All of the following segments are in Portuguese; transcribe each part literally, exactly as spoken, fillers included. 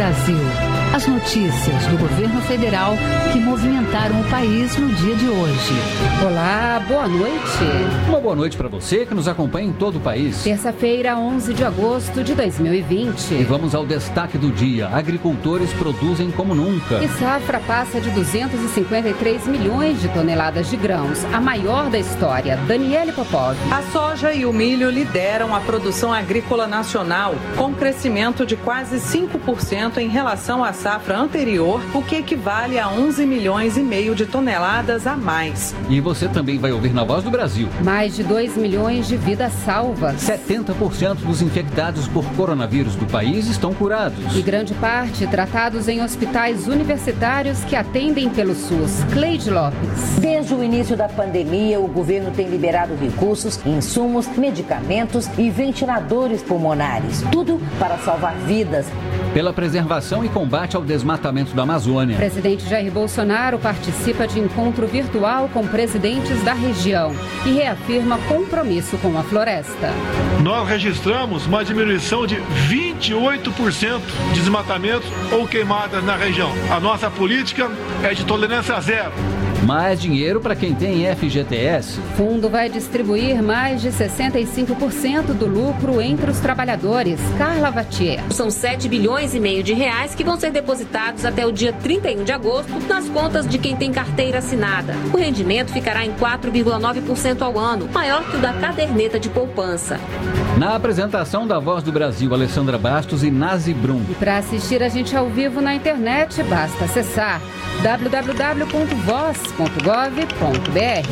Brasil. As notícias do governo federal que movimentaram o país no dia de hoje. Olá, boa noite. Uma boa noite para você que nos acompanha em todo o país. Terça-feira, onze de agosto de dois mil e vinte. E vamos ao destaque do dia. Agricultores produzem como nunca. E safra passa de duzentos e cinquenta e três milhões de toneladas de grãos, a maior da história. Daniele Popov. A soja e o milho lideram a produção agrícola nacional, com crescimento de quase cinco por cento em relação à safra anterior, o que equivale a onze milhões e meio de toneladas a mais. E você também vai ouvir na Voz do Brasil. Mais de dois milhões de vidas salvas. setenta por cento dos infectados por coronavírus do país estão curados. E grande parte tratados em hospitais universitários que atendem pelo SUS. Cleide Lopes. Desde o início da pandemia, o governo tem liberado recursos, insumos, medicamentos e ventiladores pulmonares. Tudo para salvar vidas. Pela preservação e combate ao desmatamento da Amazônia. O presidente Jair Bolsonaro participa de encontro virtual com presidentes da região e reafirma compromisso com a floresta. Nós registramos uma diminuição de vinte e oito por cento de desmatamentos ou queimadas na região. A nossa política é de tolerância zero. Mais dinheiro para quem tem F G T S. O fundo vai distribuir mais de sessenta e cinco por cento do lucro entre os trabalhadores. Carla Vatier. São sete bilhões e meio de reais que vão ser depositados até o dia trinta e um de agosto nas contas de quem tem carteira assinada. O rendimento ficará em quatro vírgula nove por cento ao ano, maior que o da caderneta de poupança. Na apresentação da Voz do Brasil, Alessandra Bastos e Nazi Brum. E para assistir a gente ao vivo na internet, basta acessar w w w ponto voz ponto gov ponto b r.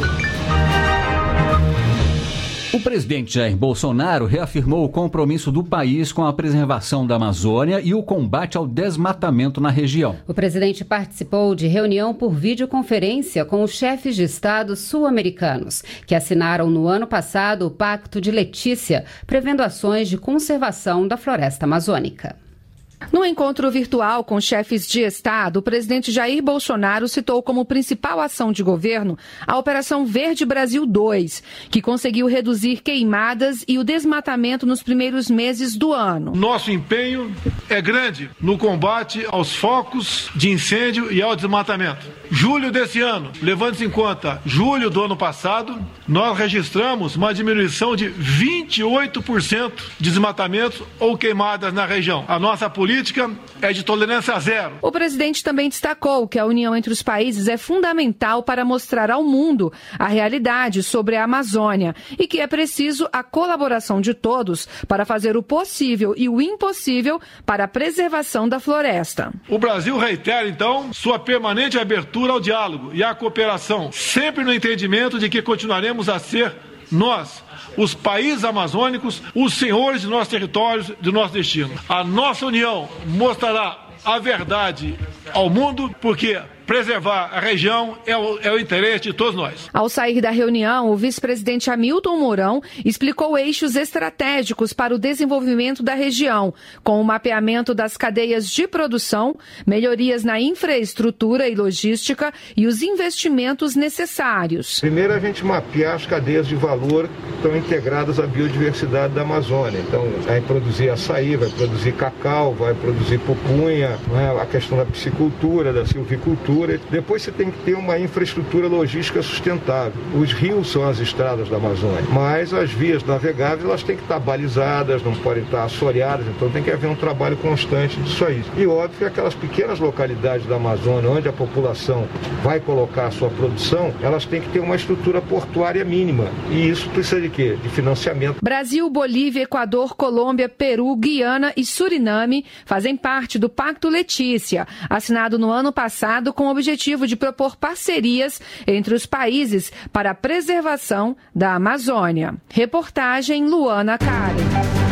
O presidente Jair Bolsonaro reafirmou o compromisso do país com a preservação da Amazônia e o combate ao desmatamento na região. O presidente participou de reunião por videoconferência com os chefes de Estado sul-americanos, que assinaram no ano passado o Pacto de Letícia, prevendo ações de conservação da floresta amazônica. No encontro virtual com chefes de Estado, o presidente Jair Bolsonaro citou como principal ação de governo a Operação Verde Brasil dois, que conseguiu reduzir queimadas e o desmatamento nos primeiros meses do ano. Nosso empenho é grande no combate aos focos de incêndio e ao desmatamento. Julho desse ano, levando-se em conta julho do ano passado, nós registramos uma diminuição de vinte e oito por cento de desmatamentos ou queimadas na região. A nossa política é de tolerância zero. O presidente também destacou que a união entre os países é fundamental para mostrar ao mundo a realidade sobre a Amazônia e que é preciso a colaboração de todos para fazer o possível e o impossível para a preservação da floresta. O Brasil reitera, então, sua permanente abertura ao diálogo e à cooperação, sempre no entendimento de que continuaremos a ser nós, os países amazônicos, os senhores de nossos territórios, de nosso destino. A nossa união mostrará a verdade ao mundo, porque preservar a região é o, é o interesse de todos nós. Ao sair da reunião, o vice-presidente Hamilton Mourão explicou eixos estratégicos para o desenvolvimento da região, com o mapeamento das cadeias de produção, melhorias na infraestrutura e logística e os investimentos necessários. Primeiro, a gente mapear as cadeias de valor que estão integradas à biodiversidade da Amazônia. Então, vai produzir açaí, vai produzir cacau, vai produzir pupunha, né? A questão da piscicultura, da silvicultura. Depois você tem que ter uma infraestrutura logística sustentável. Os rios são as estradas da Amazônia, mas as vias navegáveis elas têm que estar balizadas, não podem estar assoreadas, então tem que haver um trabalho constante disso aí. E óbvio que aquelas pequenas localidades da Amazônia, onde a população vai colocar a sua produção, elas têm que ter uma estrutura portuária mínima. E isso precisa de quê? De financiamento. Brasil, Bolívia, Equador, Colômbia, Peru, Guiana e Suriname fazem parte do Pacto Letícia, assinado no ano passado com o objetivo de propor parcerias entre os países para a preservação da Amazônia. Reportagem Luana Karen.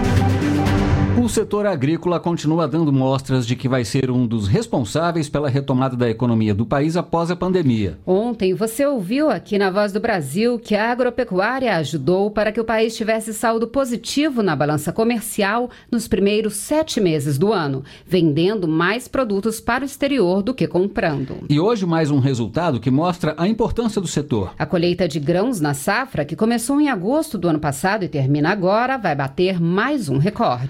O setor agrícola continua dando mostras de que vai ser um dos responsáveis pela retomada da economia do país após a pandemia. Ontem você ouviu aqui na Voz do Brasil que a agropecuária ajudou para que o país tivesse saldo positivo na balança comercial nos primeiros sete meses do ano, vendendo mais produtos para o exterior do que comprando. E hoje mais um resultado que mostra a importância do setor. A colheita de grãos na safra, que começou em agosto do ano passado e termina agora, vai bater mais um recorde. A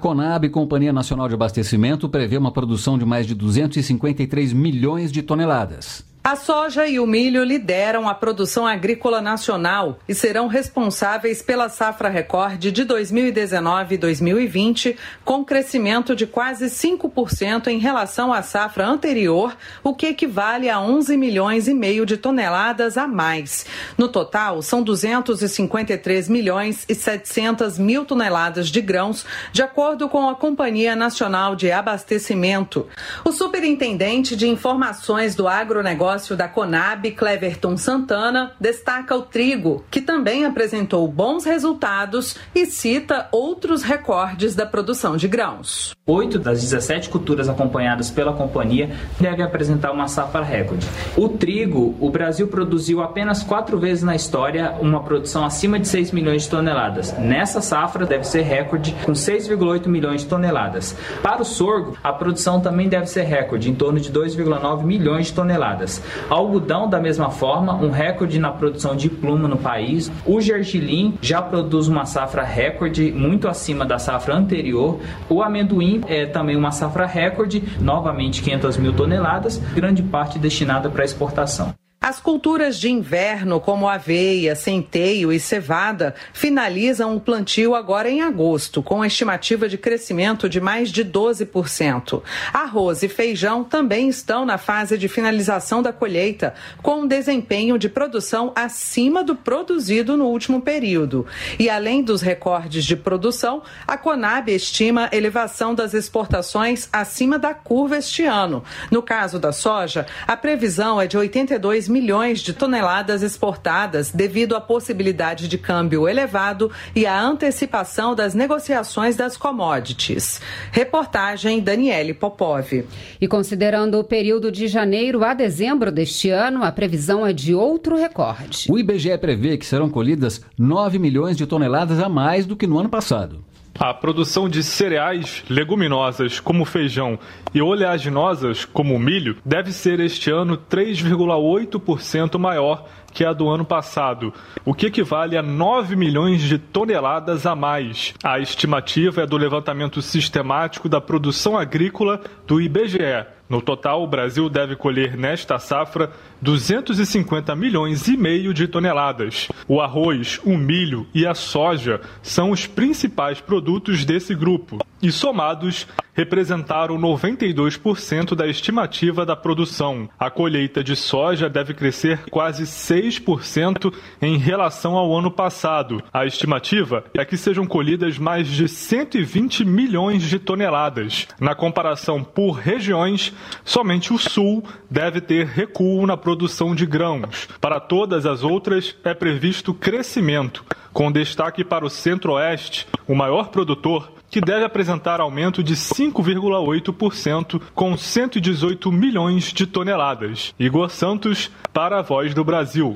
Conab, Companhia Nacional de Abastecimento, prevê uma produção de mais de duzentos e cinquenta e três milhões de toneladas. A soja e o milho lideram a produção agrícola nacional e serão responsáveis pela safra recorde de dois mil e dezenove e dois mil e vinte, com crescimento de quase cinco por cento em relação à safra anterior, o que equivale a onze milhões e meio de toneladas a mais. No total, são duzentos e cinquenta e três milhões e setecentas mil toneladas de grãos, de acordo com a Companhia Nacional de Abastecimento. O superintendente de Informações do Agronegócio da Conab, Cleverton Santana, destaca o trigo, que também apresentou bons resultados e cita outros recordes da produção de grãos. Oito das dezessete culturas acompanhadas pela companhia devem apresentar uma safra recorde. O trigo, o Brasil produziu apenas quatro vezes na história uma produção acima de seis milhões de toneladas. Nessa safra deve ser recorde com seis vírgula oito milhões de toneladas. Para o sorgo, a produção também deve ser recorde, em torno de dois vírgula nove milhões de toneladas. Algodão, da mesma forma, um recorde na produção de pluma no país. O gergelim já produz uma safra recorde, muito acima da safra anterior. O amendoim é também uma safra recorde, novamente quinhentas mil toneladas, grande parte destinada para exportação. As culturas de inverno, como aveia, centeio e cevada, finalizam o plantio agora em agosto, com estimativa de crescimento de mais de doze por cento. Arroz e feijão também estão na fase de finalização da colheita, com um desempenho de produção acima do produzido no último período. E além dos recordes de produção, a Conab estima elevação das exportações acima da curva este ano. No caso da soja, a previsão é de oitenta e dois milhões de toneladas exportadas devido à possibilidade de câmbio elevado e à antecipação das negociações das commodities. Reportagem Daniele Popov. E considerando o período de janeiro a dezembro deste ano, a previsão é de outro recorde. O I B G E prevê que serão colhidas nove milhões de toneladas a mais do que no ano passado. A produção de cereais, leguminosas, como feijão, e oleaginosas, como o milho, deve ser este ano três vírgula oito por cento maior que a do ano passado, o que equivale a nove milhões de toneladas a mais. A estimativa é do levantamento sistemático da produção agrícola do I B G E. No total, o Brasil deve colher nesta safra duzentos e cinquenta milhões e meio de toneladas. O arroz, o milho e a soja são os principais produtos desse grupo e, somados, representaram noventa e dois por cento da estimativa da produção. A colheita de soja deve crescer quase seis por cento em relação ao ano passado. A estimativa é que sejam colhidas mais de cento e vinte milhões de toneladas. Na comparação por regiões, somente o Sul deve ter recuo na produção de grãos. Para todas as outras, é previsto crescimento, com destaque para o Centro-Oeste, o maior produtor, que deve apresentar aumento de cinco vírgula oito por cento, com cento e dezoito milhões de toneladas. Igor Santos, para a Voz do Brasil.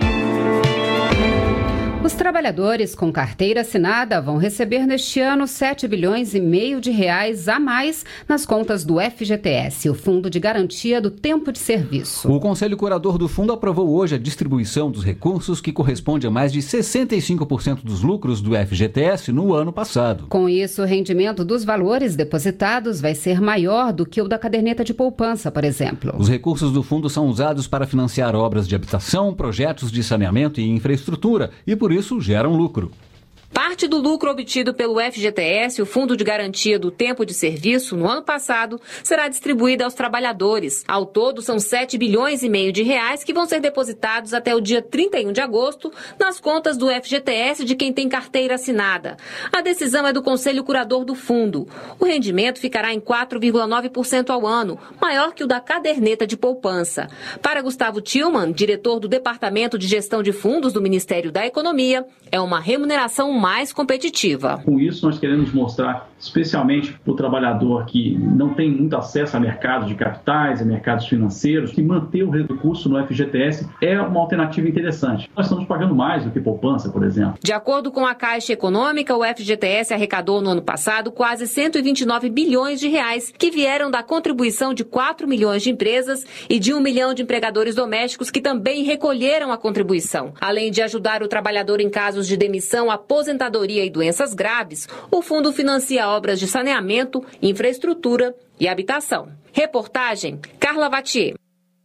Os trabalhadores com carteira assinada vão receber neste ano sete bilhões e meio de reais a mais nas contas do F G T S, o Fundo de Garantia do Tempo de Serviço. O Conselho Curador do Fundo aprovou hoje a distribuição dos recursos, que corresponde a mais de sessenta e cinco por cento dos lucros do F G T S no ano passado. Com isso, o rendimento dos valores depositados vai ser maior do que o da caderneta de poupança, por exemplo. Os recursos do fundo são usados para financiar obras de habitação, projetos de saneamento e infraestrutura e, por isso, geram lucro. Parte do lucro obtido pelo F G T S, o Fundo de Garantia do Tempo de Serviço, no ano passado, será distribuído aos trabalhadores. Ao todo, são sete bilhões e meio de reais que vão ser depositados até o dia trinta e um de agosto nas contas do F G T S de quem tem carteira assinada. A decisão é do Conselho Curador do Fundo. O rendimento ficará em quatro vírgula nove por cento ao ano, maior que o da caderneta de poupança. Para Gustavo Tillman, diretor do Departamento de Gestão de Fundos do Ministério da Economia, é uma remuneração mais competitiva. Com isso, nós queremos mostrar, especialmente para o trabalhador que não tem muito acesso a mercado de capitais, a mercados financeiros, que manter o recurso no F G T S é uma alternativa interessante. Nós estamos pagando mais do que poupança, por exemplo. De acordo com a Caixa Econômica, o F G T S arrecadou no ano passado quase cento e vinte e nove bilhões de reais, que vieram da contribuição de quatro milhões de empresas e de um milhão de empregadores domésticos que também recolheram a contribuição. Além de ajudar o trabalhador em casos de demissão, aposentadoria aposentadoria e doenças graves, o fundo financia obras de saneamento, infraestrutura e habitação. Reportagem Carla Vatier.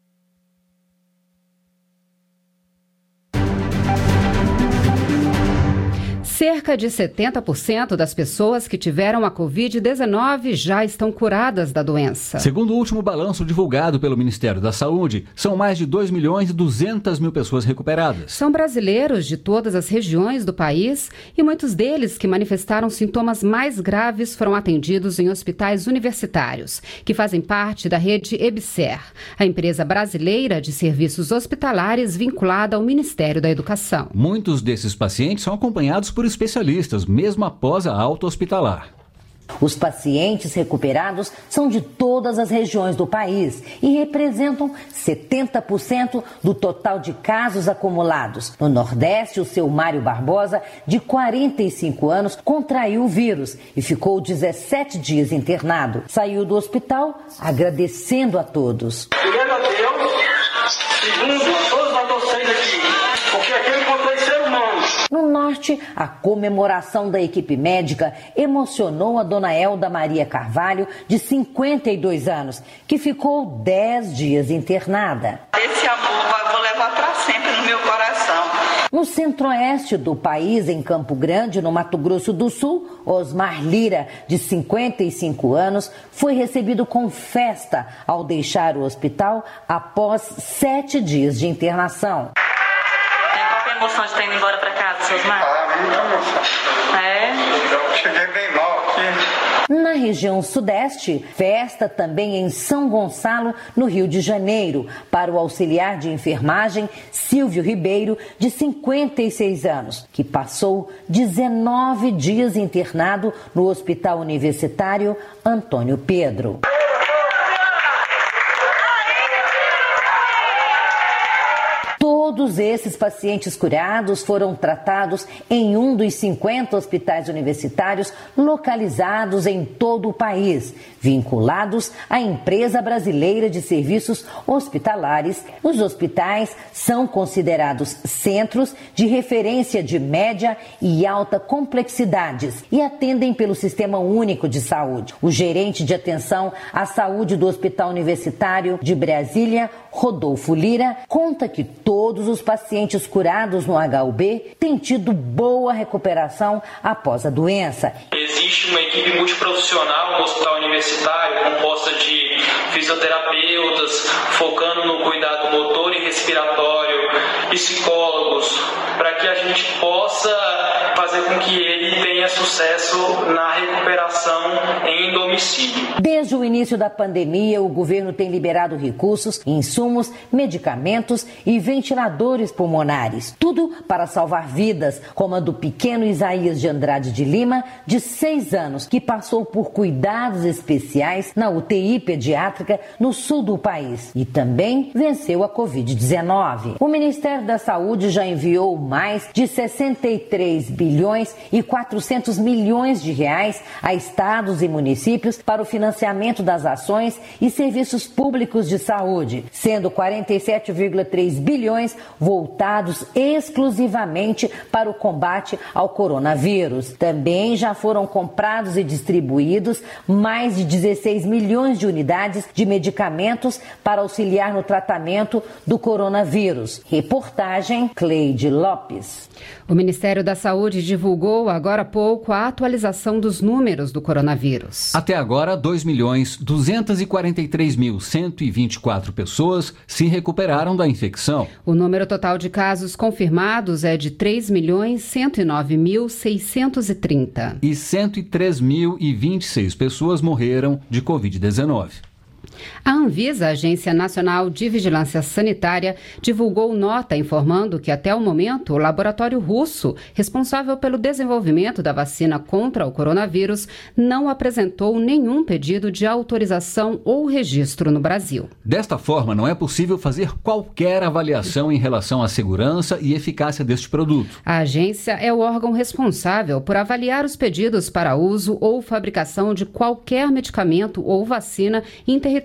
Cerca de setenta por cento das pessoas que tiveram a covid dezenove já estão curadas da doença. Segundo o último balanço divulgado pelo Ministério da Saúde, são mais de dois milhões e duzentas mil pessoas recuperadas. São brasileiros de todas as regiões do país e muitos deles que manifestaram sintomas mais graves foram atendidos em hospitais universitários, que fazem parte da rede EBSER, a empresa brasileira de serviços hospitalares vinculada ao Ministério da Educação. Muitos desses pacientes são acompanhados por especialistas, mesmo após a alta hospitalar. Os pacientes recuperados são de todas as regiões do país e representam setenta por cento do total de casos acumulados. No Nordeste, o seu Mário Barbosa, de quarenta e cinco anos, contraiu o vírus e ficou dezessete dias internado. Saiu do hospital agradecendo a todos. Primeiro a Deus, segundo a todos a vocês aqui, porque aqui eu encontrei ser humano. No Norte, a comemoração da equipe médica emocionou a dona Elda Maria Carvalho, de cinquenta e dois anos, que ficou dez dias internada. Esse amor eu vou levar para sempre no meu coração. No centro-oeste do país, em Campo Grande, no Mato Grosso do Sul, Osmar Lira, de cinquenta e cinco anos, foi recebido com festa ao deixar o hospital após sete dias de internação. Emoção de ter ido embora para casa, seus Osmar? Ah, muita emoção. É? Eu cheguei bem mal aqui. Na região sudeste, festa também em São Gonçalo, no Rio de Janeiro, para o auxiliar de enfermagem Silvio Ribeiro, de cinquenta e seis anos, que passou dezenove dias internado no Hospital Universitário Antônio Pedro. Todos esses pacientes curados foram tratados em um dos cinquenta hospitais universitários localizados em todo o país, vinculados à empresa brasileira de serviços hospitalares. Os hospitais são considerados centros de referência de média e alta complexidades e atendem pelo Sistema Único de Saúde. O gerente de atenção à saúde do Hospital Universitário de Brasília, Rodolfo Lira, conta que todos os pacientes curados no H U B têm tido boa recuperação após a doença. Existe uma equipe multiprofissional no hospital universitário composta de fisioterapeutas, focando no cuidado motor e respiratório, psicólogos, para que a gente possa fazer com que ele tenha sucesso na recuperação em domicílio. Desde o início da pandemia, o governo tem liberado recursos, insumos, medicamentos e ventiladores pulmonares. Tudo para salvar vidas, como a do pequeno Isaías de Andrade de Lima, de seis anos, que passou por cuidados especiais na U T I pediátrica no sul do país e também venceu a covid dezenove. O Ministério da Saúde já enviou mais de sessenta e três bilhões e quatrocentos milhões de reais a estados e municípios para o financiamento das ações e serviços públicos de saúde, sendo quarenta e sete vírgula três bilhões voltados exclusivamente para o combate ao coronavírus. Também já foram comprados e distribuídos mais de dezesseis milhões de unidades de medicamentos para auxiliar no tratamento do coronavírus. Reportagem Cleide Lopes. O Ministério da Saúde divulgou agora há pouco a atualização dos números do coronavírus. Até agora, dois milhões duzentos e quarenta e três mil cento e vinte e quatro pessoas se recuperaram da infecção. O número total de casos confirmados é de três milhões cento e nove mil seiscentos e trinta. E cento e três mil e vinte e seis pessoas morreram de covid dezenove. A Anvisa, a Agência Nacional de Vigilância Sanitária, divulgou nota informando que, até o momento, o laboratório russo, responsável pelo desenvolvimento da vacina contra o coronavírus, não apresentou nenhum pedido de autorização ou registro no Brasil. Desta forma, não é possível fazer qualquer avaliação em relação à segurança e eficácia deste produto. A agência é o órgão responsável por avaliar os pedidos para uso ou fabricação de qualquer medicamento ou vacina em território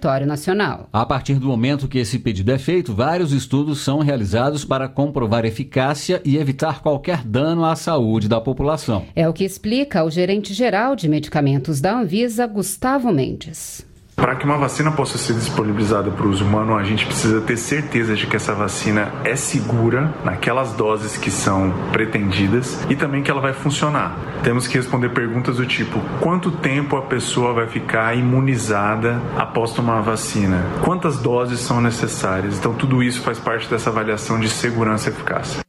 território nacional. A partir do momento que esse pedido é feito, vários estudos são realizados para comprovar eficácia e evitar qualquer dano à saúde da população. É o que explica o gerente-geral de medicamentos da Anvisa, Gustavo Mendes. Para que uma vacina possa ser disponibilizada para o uso humano, a gente precisa ter certeza de que essa vacina é segura naquelas doses que são pretendidas e também que ela vai funcionar. Temos que responder perguntas do tipo: quanto tempo a pessoa vai ficar imunizada após tomar a vacina? Quantas doses são necessárias? Então tudo isso faz parte dessa avaliação de segurança e eficácia.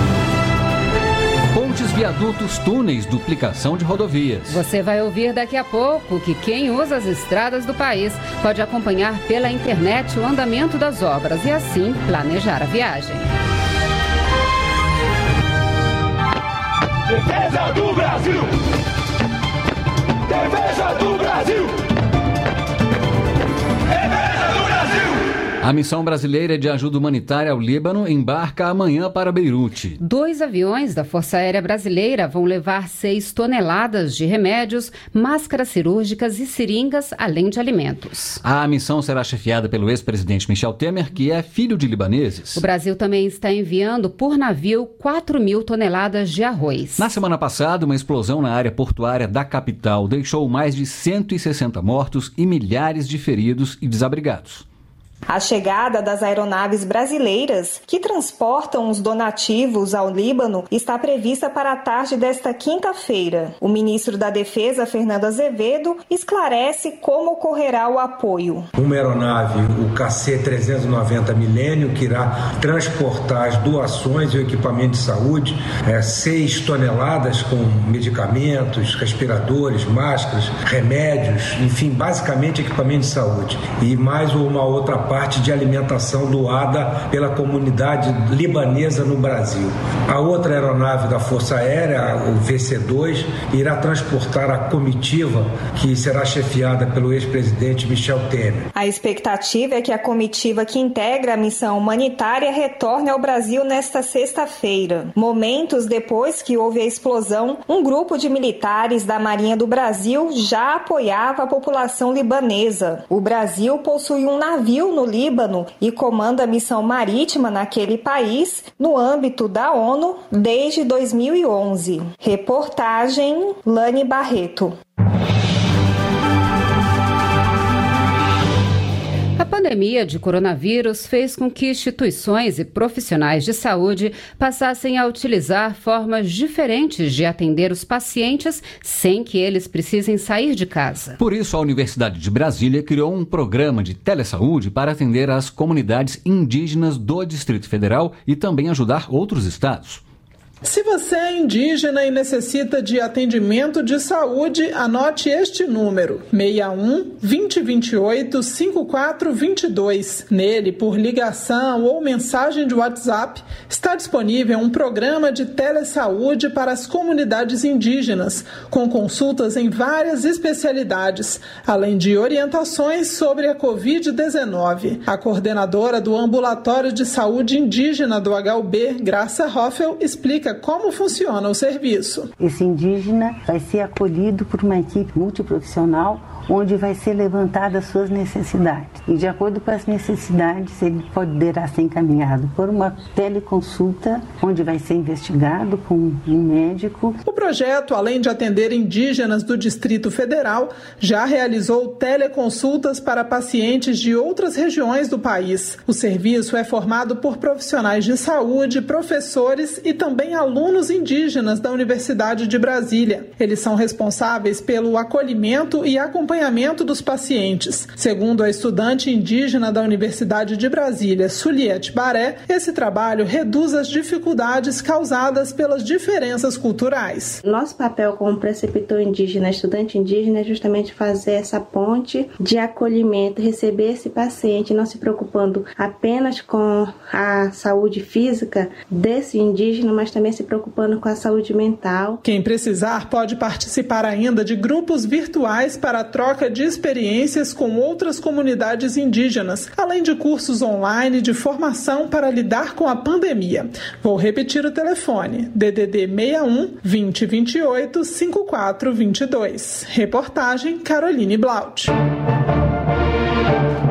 Pontes, viadutos, túneis, duplicação de rodovias. Você vai ouvir daqui a pouco que quem usa as estradas do país pode acompanhar pela internet o andamento das obras e assim planejar a viagem. Defesa do Brasil! Defesa do Brasil! Defesa do Brasil! A missão brasileira de ajuda humanitária ao Líbano embarca amanhã para Beirute. Dois aviões da Força Aérea Brasileira vão levar seis toneladas de remédios, máscaras cirúrgicas e seringas, além de alimentos. A missão será chefiada pelo ex-presidente Michel Temer, que é filho de libaneses. O Brasil também está enviando por navio quatro mil toneladas de arroz. Na semana passada, uma explosão na área portuária da capital deixou mais de cento e sessenta mortos e milhares de feridos e desabrigados. A chegada das aeronaves brasileiras que transportam os donativos ao Líbano está prevista para a tarde desta quinta-feira. O ministro da Defesa, Fernando Azevedo, esclarece como ocorrerá o apoio. Uma aeronave, o K C trezentos e noventa Milênio, que irá transportar as doações e o equipamento de saúde, é, seis toneladas com medicamentos, respiradores, máscaras, remédios, enfim, basicamente equipamento de saúde. E mais uma outra parte de alimentação doada pela comunidade libanesa no Brasil. A outra aeronave da Força Aérea, o V C dois, irá transportar a comitiva que será chefiada pelo ex-presidente Michel Temer. A expectativa é que a comitiva que integra a missão humanitária retorne ao Brasil nesta sexta-feira. Momentos depois que houve a explosão, um grupo de militares da Marinha do Brasil já apoiava a população libanesa. O Brasil possui um navio no Líbano e comanda a missão marítima naquele país no âmbito da ONU desde dois mil e onze. Reportagem Lani Barreto. A pandemia de coronavírus fez com que instituições e profissionais de saúde passassem a utilizar formas diferentes de atender os pacientes sem que eles precisem sair de casa. Por isso, a Universidade de Brasília criou um programa de telesaúde para atender as comunidades indígenas do Distrito Federal e também ajudar outros estados. Se você é indígena e necessita de atendimento de saúde, anote este número, seis um, dois zero dois oito, cinco quatro dois dois. Nele, por ligação ou mensagem de WhatsApp, está disponível um programa de telesaúde para as comunidades indígenas, com consultas em várias especialidades, além de orientações sobre a covid dezenove. A coordenadora do Ambulatório de Saúde Indígena do H U B, Graça Hoffel, explica como funciona o serviço. Esse indígena vai ser acolhido por uma equipe multiprofissional onde vai ser levantada as suas necessidades. E de acordo com as necessidades, ele poderá ser encaminhado por uma teleconsulta, onde vai ser investigado com um médico. O projeto, além de atender indígenas do Distrito Federal, já realizou teleconsultas para pacientes de outras regiões do país. O serviço é formado por profissionais de saúde, professores e também alunos indígenas da Universidade de Brasília. Eles são responsáveis pelo acolhimento e acompanhamento dos pacientes. Segundo a estudante indígena da Universidade de Brasília, Suliette Baré, esse trabalho reduz as dificuldades causadas pelas diferenças culturais. Nosso papel como preceptor indígena, estudante indígena, é justamente fazer essa ponte de acolhimento, receber esse paciente, não se preocupando apenas com a saúde física desse indígena, mas também se preocupando com a saúde mental. Quem precisar pode participar ainda de grupos virtuais para a troca de experiências com outras comunidades indígenas, além de cursos online de formação para lidar com a pandemia. Vou repetir o telefone: D D D seis um, dois zero dois oito, cinco quatro dois dois. Reportagem Caroline Blaut.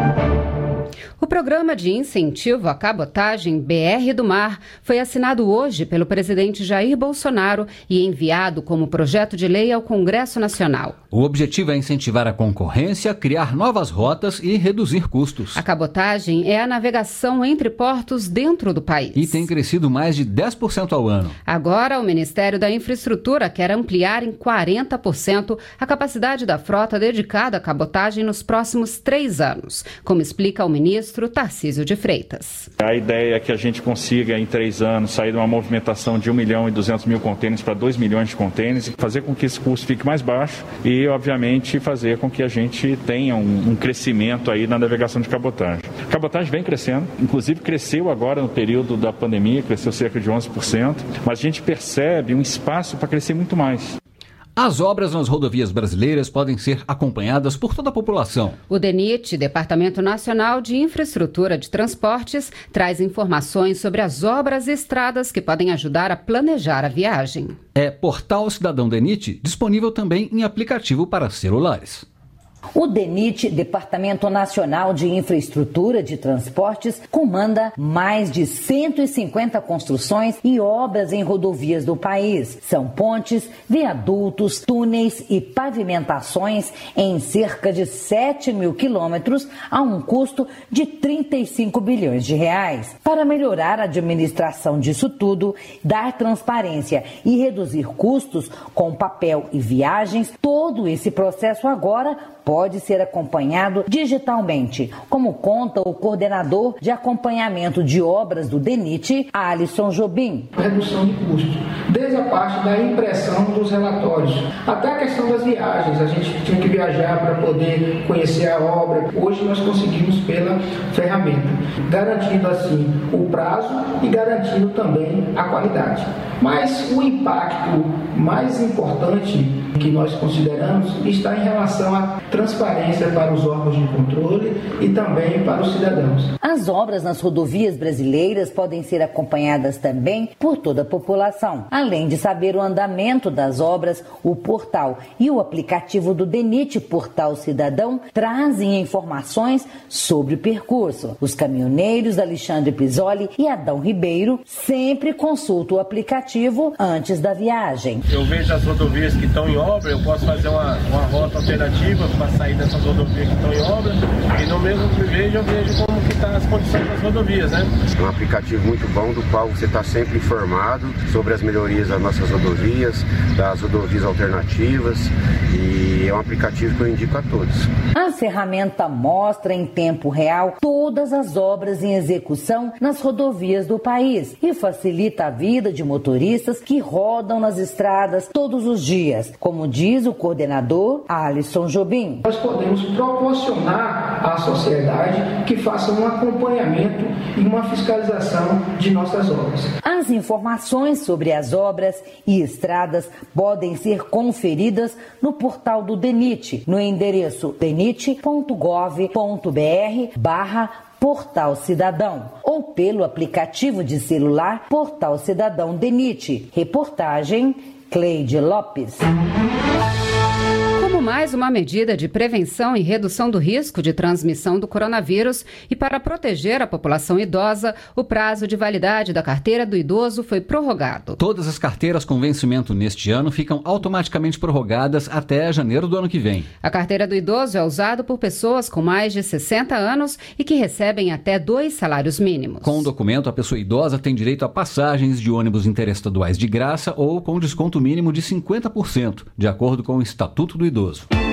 programa de incentivo à cabotagem B R do Mar foi assinado hoje pelo presidente Jair Bolsonaro e enviado como projeto de lei ao Congresso Nacional. O objetivo é incentivar a concorrência, criar novas rotas e reduzir custos. A cabotagem é a navegação entre portos dentro do país. E tem crescido mais de dez por cento ao ano. Agora, o Ministério da Infraestrutura quer ampliar em quarenta por cento a capacidade da frota dedicada à cabotagem nos próximos três anos, como explica o ministro Tarcísio de Freitas. A ideia é que a gente consiga, em três anos, sair de uma movimentação de um milhão e duzentos mil contêineres para dois milhões de contêineres e fazer com que esse custo fique mais baixo e, obviamente, fazer com que a gente tenha um, um crescimento aí na navegação de cabotagem. A cabotagem vem crescendo, inclusive cresceu agora no período da pandemia, cresceu cerca de onze por cento, mas a gente percebe um espaço para crescer muito mais. As obras nas rodovias brasileiras podem ser acompanhadas por toda a população. O DENIT, Departamento Nacional de Infraestrutura de Transportes, traz informações sobre as obras e estradas que podem ajudar a planejar a viagem. É Portal Cidadão DENIT, disponível também em aplicativo para celulares. O DENIT, Departamento Nacional de Infraestrutura de Transportes, comanda mais de cento e cinquenta construções e obras em rodovias do país. São pontes, viadutos, túneis e pavimentações em cerca de sete mil quilômetros a um custo de trinta e cinco bilhões de reais. Para melhorar a administração disso tudo, dar transparência e reduzir custos com papel e viagens, todo esse processo agora pode ser acompanhado digitalmente, como conta o coordenador de acompanhamento de obras do DENIT, Alisson Jobim. Redução de custos, desde a parte da impressão dos relatórios, até a questão das viagens. A gente tinha que viajar para poder conhecer a obra. Hoje nós conseguimos pela ferramenta, garantindo assim o prazo e garantindo também a qualidade. Mas o impacto mais importante que nós consideramos está em relação à transparência para os órgãos de controle e também para os cidadãos. As obras nas rodovias brasileiras podem ser acompanhadas também por toda a população. Além de saber o andamento das obras, o portal e o aplicativo do DENIT Portal Cidadão trazem informações sobre o percurso. Os caminhoneiros Alexandre Pisoli e Adão Ribeiro sempre consultam o aplicativo antes da viagem. Eu vejo as rodovias que estão em obra, eu posso fazer uma, uma rota alternativa para sair dessas rodovias que estão em obra, e no mesmo que vejo, eu vejo como que estão tá as condições das rodovias, né? É um aplicativo muito bom, do qual você está sempre informado sobre as melhorias das nossas rodovias, das rodovias alternativas, e é um aplicativo que eu indico a todos. A ferramenta mostra em tempo real todas as obras em execução nas rodovias do país e facilita a vida de motoristas que rodam nas estradas todos os dias, como diz o coordenador Alisson Jobim. Nós podemos proporcionar à sociedade que faça um acompanhamento e uma fiscalização de nossas obras. As informações sobre as obras e estradas podem ser conferidas no portal do DENIT, no endereço denit ponto gov ponto br barra Portal Cidadão ou pelo aplicativo de celular Portal Cidadão DENIT. Reportagem Cleide Lopes. Como mais uma medida de prevenção e redução do risco de transmissão do coronavírus e para proteger a população idosa, o prazo de validade da carteira do idoso foi prorrogado. Todas as carteiras com vencimento neste ano ficam automaticamente prorrogadas até janeiro do ano que vem. A carteira do idoso é usada por pessoas com mais de sessenta anos e que recebem até dois salários mínimos. Com o documento, a pessoa idosa tem direito a passagens de ônibus interestaduais de graça ou com desconto mínimo de cinquenta por cento, de acordo com o Estatuto do Idoso.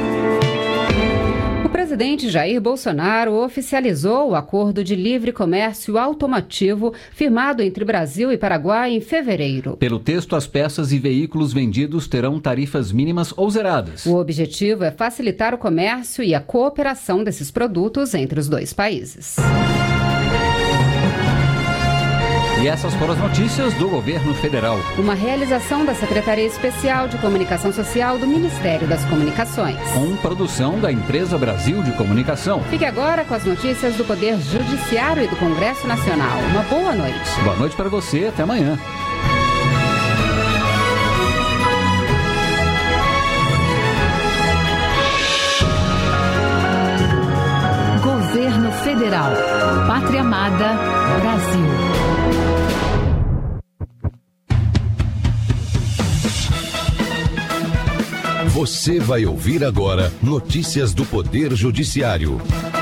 O presidente Jair Bolsonaro oficializou o acordo de livre comércio automotivo firmado entre Brasil e Paraguai em fevereiro. Pelo texto, as peças e veículos vendidos terão tarifas mínimas ou zeradas. O objetivo é facilitar o comércio e a cooperação desses produtos entre os dois países. E essas foram as notícias do governo federal. Uma realização da Secretaria Especial de Comunicação Social do Ministério das Comunicações. Com produção da Empresa Brasil de Comunicação. Fique agora com as notícias do Poder Judiciário e do Congresso Nacional. Uma boa noite. Boa noite para você. Até amanhã. Governo Federal. Pátria Amada, Brasil. Você vai ouvir agora notícias do Poder Judiciário.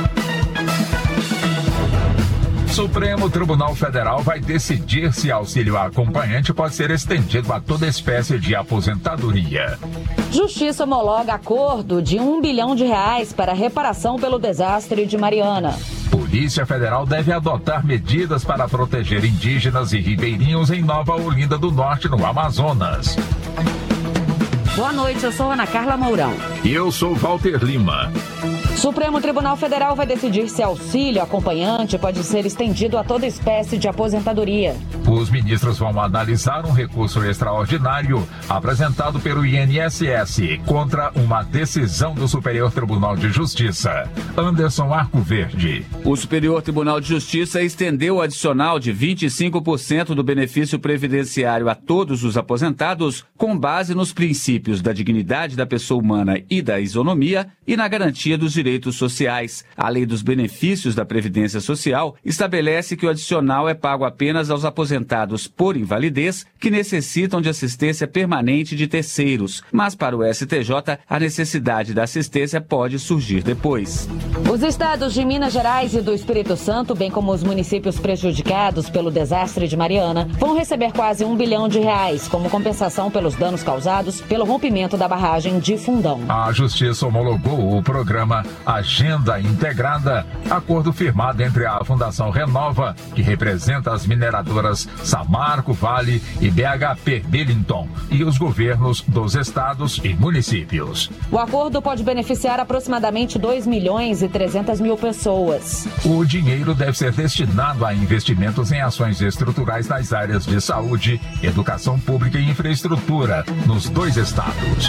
Supremo Tribunal Federal vai decidir se auxílio acompanhante pode ser estendido a toda espécie de aposentadoria. Justiça homologa acordo de um bilhão de reais para reparação pelo desastre de Mariana. Polícia Federal deve adotar medidas para proteger indígenas e ribeirinhos em Nova Olinda do Norte, no Amazonas. Boa noite, eu sou Ana Carla Mourão. E eu sou Walter Lima. Supremo Tribunal Federal vai decidir se auxílio acompanhante pode ser estendido a toda espécie de aposentadoria. Os ministros vão analisar um recurso extraordinário apresentado pelo I N S S contra uma decisão do Superior Tribunal de Justiça. Anderson Arcoverde. O Superior Tribunal de Justiça estendeu o adicional de vinte e cinco por cento do benefício previdenciário a todos os aposentados com base nos princípios da dignidade da pessoa humana e da isonomia e na garantia dos direitos sociais. A Lei dos Benefícios da Previdência Social estabelece que o adicional é pago apenas aos aposentados por invalidez que necessitam de assistência permanente de terceiros, mas para o S T J a necessidade da assistência pode surgir depois. Os estados de Minas Gerais e do Espírito Santo, bem como os municípios prejudicados pelo desastre de Mariana, vão receber quase um bilhão de reais como compensação pelos danos causados pelo rompimento da barragem de Fundão. A Justiça homologou o programa Agenda Integrada, acordo firmado entre a Fundação Renova, que representa as mineradoras Samarco, Vale e B H P Billington, e os governos dos estados e municípios. O acordo pode beneficiar aproximadamente dois milhões e trezentas mil pessoas. O dinheiro deve ser destinado a investimentos em ações estruturais nas áreas de saúde, educação pública e infraestrutura nos dois estados.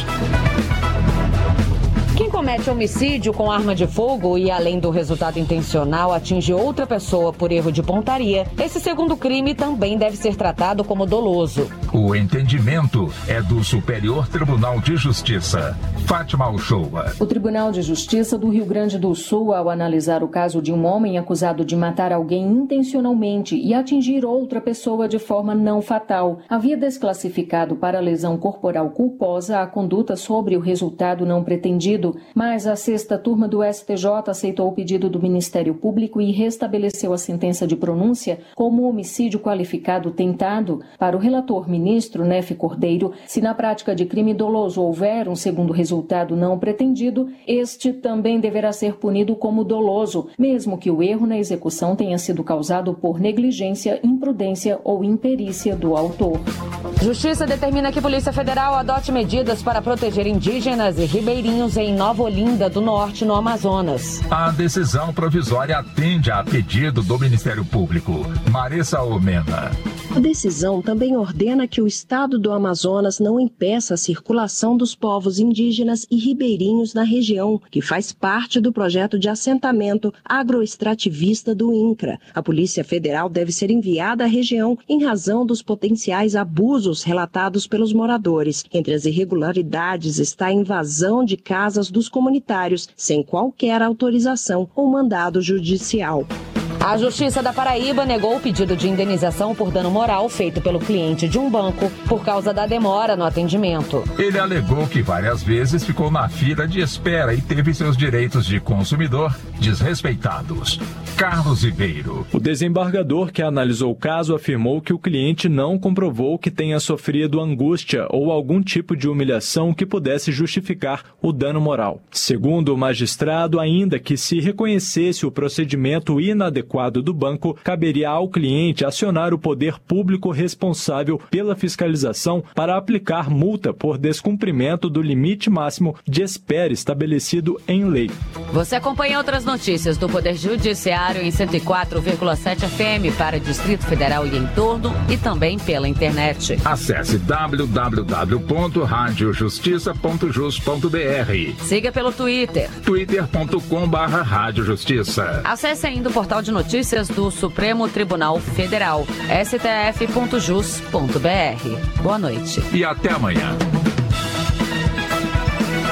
Quem comete homicídio com arma de fogo e, além do resultado intencional, atinge outra pessoa por erro de pontaria, esse segundo crime também deve ser tratado como doloso. O entendimento é do Superior Tribunal de Justiça. Fátima Uchoa. O Tribunal de Justiça do Rio Grande do Sul, ao analisar o caso de um homem acusado de matar alguém intencionalmente e atingir outra pessoa de forma não fatal, havia desclassificado para lesão corporal culposa a conduta sobre o resultado não pretendido, mas a sexta turma do S T J aceitou o pedido do Ministério Público e restabeleceu a sentença de pronúncia como homicídio qualificado tentado. Para o relator ministro Nefe Cordeiro, se na prática de crime doloso houver um segundo resultado não pretendido, este também deverá ser punido como doloso, mesmo que o erro na execução tenha sido causado por negligência, imprudência ou imperícia do autor. Justiça determina que a Polícia Federal adote medidas para proteger indígenas e ribeirinhos em Nova Olinda do Norte, no Amazonas. A decisão provisória atende a pedido do Ministério Público. Marissa Omena. A decisão também ordena que o Estado do Amazonas não impeça a circulação dos povos indígenas e ribeirinhos na região, que faz parte do projeto de assentamento agroextrativista do INCRA. A Polícia Federal deve ser enviada à região em razão dos potenciais abusos relatados pelos moradores. Entre as irregularidades está a invasão de casas dos comunitários, sem qualquer autorização ou mandado judicial. A Justiça da Paraíba negou o pedido de indenização por dano moral feito pelo cliente de um banco por causa da demora no atendimento. Ele alegou que várias vezes ficou na fila de espera e teve seus direitos de consumidor desrespeitados. Carlos Ribeiro. O desembargador que analisou o caso afirmou que o cliente não comprovou que tenha sofrido angústia ou algum tipo de humilhação que pudesse justificar o dano moral. Segundo o magistrado, ainda que se reconhecesse o procedimento inadequado do banco, caberia ao cliente acionar o poder público responsável pela fiscalização para aplicar multa por descumprimento do limite máximo de espera estabelecido em lei. Você acompanha outras notícias do Poder Judiciário em cento e quatro vírgula sete F M para Distrito Federal e entorno e também pela internet. Acesse w w w ponto rádio justiça ponto jus ponto b r. Siga pelo Twitter. twitter ponto com barra rádio justiça. Acesse ainda o portal de notícias do Supremo Tribunal Federal, s t f ponto jus ponto b r. Boa noite. E até amanhã.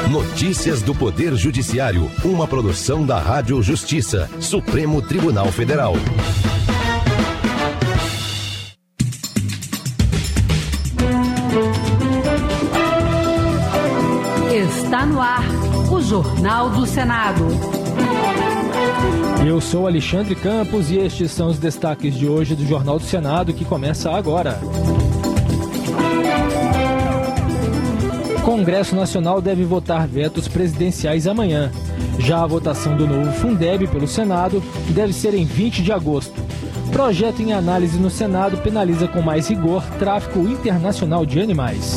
Notícias do Poder Judiciário, uma produção da Rádio Justiça, Supremo Tribunal Federal. Está no ar o Jornal do Senado. Eu sou Alexandre Campos e estes são os destaques de hoje do Jornal do Senado, que começa agora. Congresso Nacional deve votar vetos presidenciais amanhã. Já a votação do novo Fundeb pelo Senado deve ser em vinte de agosto. Projeto em análise no Senado penaliza com mais rigor tráfico internacional de animais.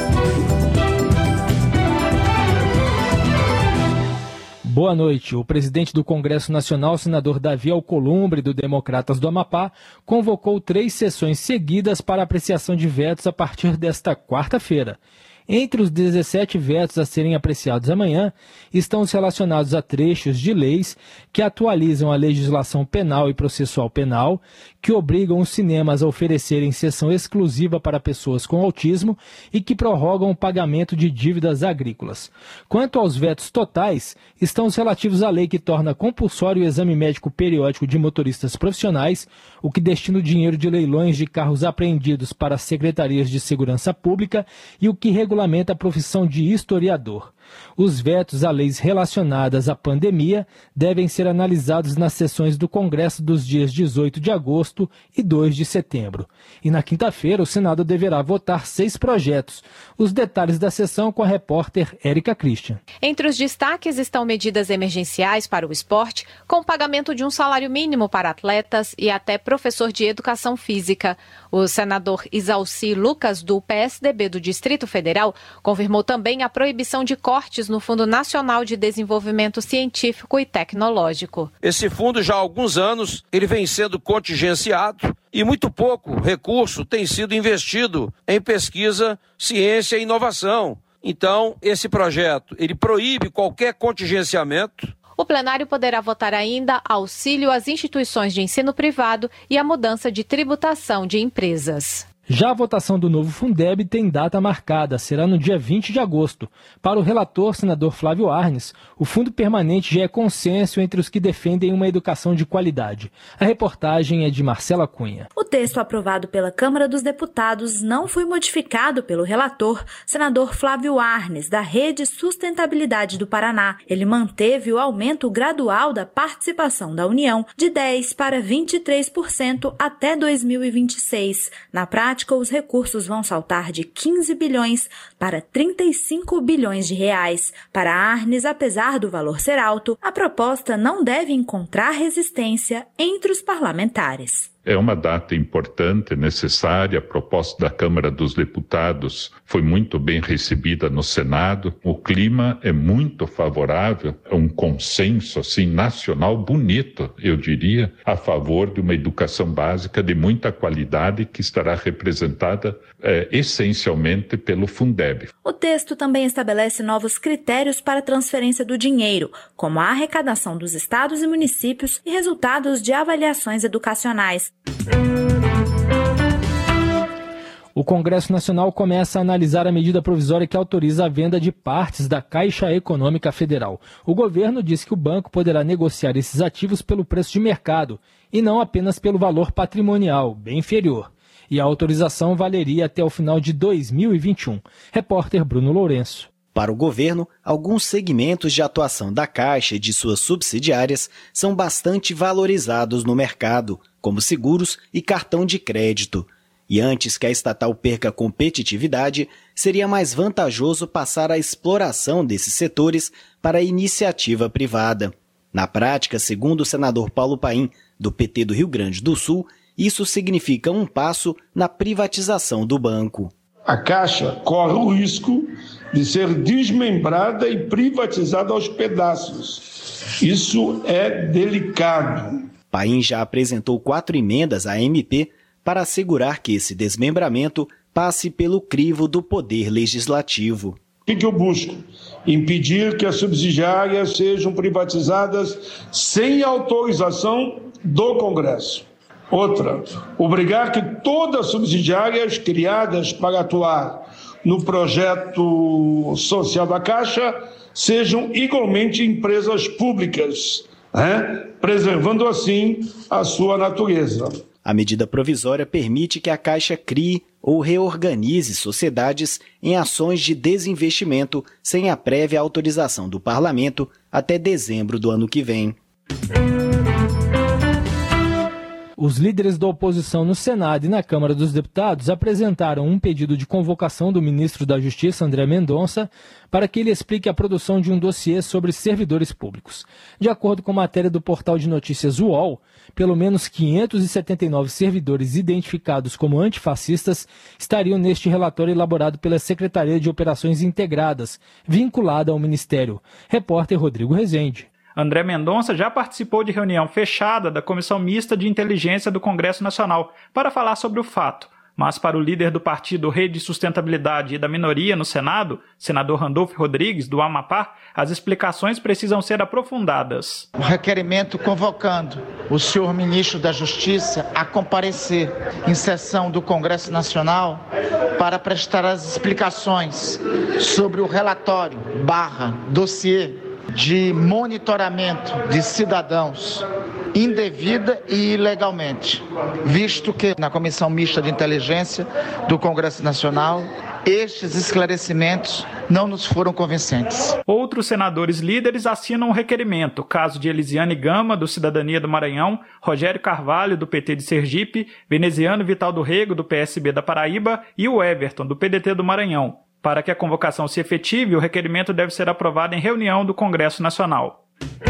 Boa noite. O presidente do Congresso Nacional, senador Davi Alcolumbre, do Democratas do Amapá, convocou três sessões seguidas para apreciação de vetos a partir desta quarta-feira. Entre os dezessete vetos a serem apreciados amanhã estão os relacionados a trechos de leis que atualizam a legislação penal e processual penal, que obrigam os cinemas a oferecerem sessão exclusiva para pessoas com autismo e que prorrogam o pagamento de dívidas agrícolas. Quanto aos vetos totais, estão os relativos à lei que torna compulsório o exame médico periódico de motoristas profissionais, o que destina o dinheiro de leilões de carros apreendidos para as secretarias de segurança pública e o que regulamenta a profissão de historiador. Os vetos a leis relacionadas à pandemia devem ser analisados nas sessões do Congresso dos dias dezoito de agosto e dois de setembro. E na quinta-feira, o Senado deverá votar seis projetos. Os detalhes da sessão com a repórter Érica Christian. Entre os destaques estão medidas emergenciais para o esporte, com pagamento de um salário mínimo para atletas e até professor de educação física. O senador Isalci Lucas, do P S D B do Distrito Federal, confirmou também a proibição de cortes no Fundo Nacional de Desenvolvimento Científico e Tecnológico. Esse fundo, já há alguns anos, ele vem sendo contingenciado e muito pouco recurso tem sido investido em pesquisa, ciência e inovação. Então, esse projeto, ele proíbe qualquer contingenciamento. O plenário poderá votar ainda auxílio às instituições de ensino privado e a mudança de tributação de empresas. Já a votação do novo Fundeb tem data marcada, será no dia vinte de agosto. Para o relator, senador Flávio Arnes, o fundo permanente já é consenso entre os que defendem uma educação de qualidade. A reportagem é de Marcela Cunha. O texto aprovado pela Câmara dos Deputados não foi modificado pelo relator, senador Flávio Arnes, da Rede Sustentabilidade do Paraná. Ele manteve o aumento gradual da participação da União de dez para vinte e três por cento até dois mil e vinte e seis. Na prática, os recursos vão saltar de quinze bilhões para trinta e cinco bilhões de reais. Para Arnes, apesar do valor ser alto, a proposta não deve encontrar resistência entre os parlamentares. É uma data importante, necessária. A proposta da Câmara dos Deputados foi muito bem recebida no Senado. O clima é muito favorável, é um consenso assim, nacional bonito, eu diria, a favor de uma educação básica de muita qualidade que estará representada é, essencialmente pelo Fundeb. O texto também estabelece novos critérios para a transferência do dinheiro, como a arrecadação dos estados e municípios e resultados de avaliações educacionais. O Congresso Nacional começa a analisar a medida provisória que autoriza a venda de partes da Caixa Econômica Federal. O governo diz que o banco poderá negociar esses ativos pelo preço de mercado e não apenas pelo valor patrimonial, bem inferior. E a autorização valeria até o final de dois mil e vinte e um. Repórter Bruno Lourenço. Para o governo, alguns segmentos de atuação da Caixa e de suas subsidiárias são bastante valorizados no mercado, como seguros e cartão de crédito. E antes que a estatal perca competitividade, seria mais vantajoso passar a exploração desses setores para a iniciativa privada. Na prática, segundo o senador Paulo Paim, do P T do Rio Grande do Sul, isso significa um passo na privatização do banco. A Caixa corre o risco de ser desmembrada e privatizada aos pedaços. Isso é delicado. Paim já apresentou quatro emendas à M P para assegurar que esse desmembramento passe pelo crivo do Poder Legislativo. O que eu busco? Impedir que as subsidiárias sejam privatizadas sem autorização do Congresso. Outra, obrigar que todas as subsidiárias criadas para atuar no projeto social da Caixa sejam igualmente empresas públicas, né? Preservando assim a sua natureza. A medida provisória permite que a Caixa crie ou reorganize sociedades em ações de desinvestimento sem a prévia autorização do Parlamento até dezembro do ano que vem. Os líderes da oposição no Senado e na Câmara dos Deputados apresentaram um pedido de convocação do ministro da Justiça, André Mendonça, para que ele explique a produção de um dossiê sobre servidores públicos. De acordo com matéria do portal de notícias U O L, pelo menos quinhentos e setenta e nove servidores identificados como antifascistas estariam neste relatório elaborado pela Secretaria de Operações Integradas, vinculada ao Ministério. Repórter Rodrigo Rezende. André Mendonça já participou de reunião fechada da Comissão Mista de Inteligência do Congresso Nacional para falar sobre o fato. Mas para o líder do partido Rede Sustentabilidade e da minoria no Senado, senador Randolfo Rodrigues, do Amapá, as explicações precisam ser aprofundadas. O requerimento convocando o senhor ministro da Justiça a comparecer em sessão do Congresso Nacional para prestar as explicações sobre o relatório barra dossiê de monitoramento de cidadãos indevida e ilegalmente, visto que na Comissão Mista de Inteligência do Congresso Nacional estes esclarecimentos não nos foram convincentes. Outros senadores líderes assinam o requerimento, caso de Elisiane Gama, do Cidadania do Maranhão, Rogério Carvalho, do P T de Sergipe, Veneziano Vital do Rego, do P S B da Paraíba e o Everton, do P D T do Maranhão. Para que a convocação se efetive, o requerimento deve ser aprovado em reunião do Congresso Nacional.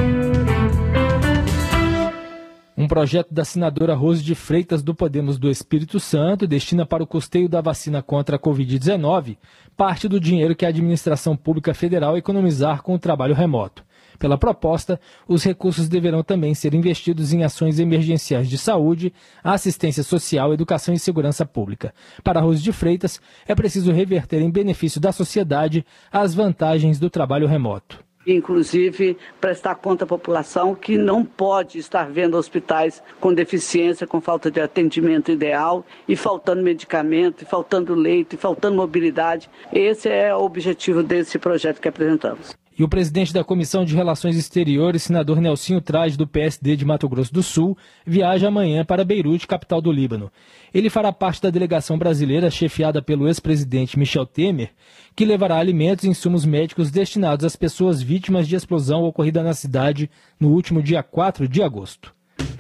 Um projeto da senadora Rose de Freitas do Podemos do Espírito Santo destina para o custeio da vacina contra a covid dezenove parte do dinheiro que a administração pública federal economizar com o trabalho remoto. Pela proposta, os recursos deverão também ser investidos em ações emergenciais de saúde, assistência social, educação e segurança pública. Para Rose de Freitas, é preciso reverter em benefício da sociedade as vantagens do trabalho remoto. Inclusive, prestar conta à população que não pode estar vendo hospitais com deficiência, com falta de atendimento ideal, e faltando medicamento, e faltando leito, e faltando mobilidade. Esse é o objetivo desse projeto que apresentamos. E o presidente da Comissão de Relações Exteriores, senador Nelsinho Trade, do P S D de Mato Grosso do Sul, viaja amanhã para Beirute, capital do Líbano. Ele fará parte da delegação brasileira chefiada pelo ex-presidente Michel Temer, que levará alimentos e insumos médicos destinados às pessoas vítimas de explosão ocorrida na cidade no último dia quatro de agosto.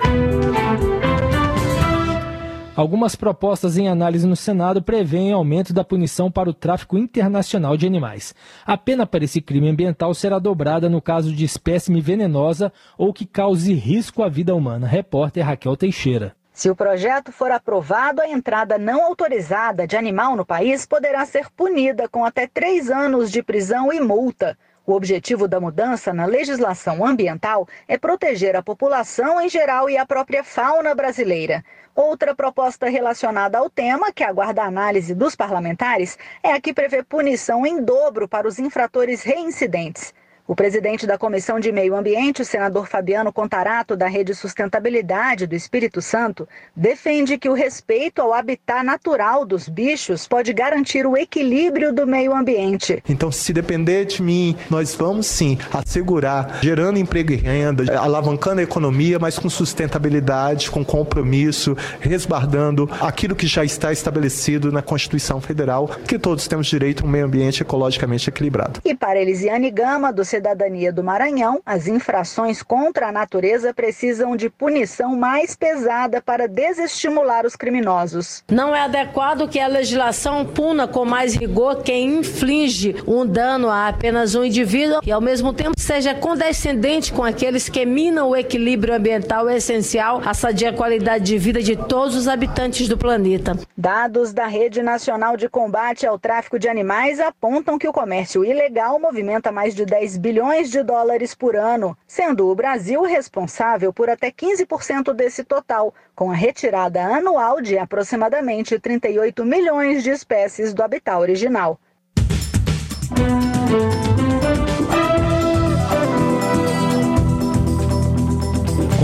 Algumas propostas em análise no Senado prevêem aumento da punição para o tráfico internacional de animais. A pena para esse crime ambiental será dobrada no caso de espécime venenosa ou que cause risco à vida humana. Repórter Raquel Teixeira. Se o projeto for aprovado, a entrada não autorizada de animal no país poderá ser punida com até três anos de prisão e multa. O objetivo da mudança na legislação ambiental é proteger a população em geral e a própria fauna brasileira. Outra proposta relacionada ao tema, que aguarda a análise dos parlamentares, é a que prevê punição em dobro para os infratores reincidentes. O presidente da Comissão de Meio Ambiente, o senador Fabiano Contarato, da Rede Sustentabilidade do Espírito Santo, defende que o respeito ao habitat natural dos bichos pode garantir o equilíbrio do meio ambiente. Então, se depender de mim, nós vamos sim assegurar, gerando emprego e renda, alavancando a economia, mas com sustentabilidade, com compromisso, resguardando aquilo que já está estabelecido na Constituição Federal, que todos temos direito a um meio ambiente ecologicamente equilibrado. E para Elisiane Gama, do Cidadania do Maranhão, as infrações contra a natureza precisam de punição mais pesada para desestimular os criminosos. Não é adequado que a legislação puna com mais rigor quem inflige um dano a apenas um indivíduo e, ao mesmo tempo, seja condescendente com aqueles que minam o equilíbrio ambiental essencial à sadia qualidade de vida de todos os habitantes do planeta. Dados da Rede Nacional de Combate ao Tráfico de Animais apontam que o comércio ilegal movimenta mais de dez bilhões de dólares por ano, sendo o Brasil responsável por até quinze por cento desse total, com a retirada anual de aproximadamente trinta e oito milhões de espécies do habitat original.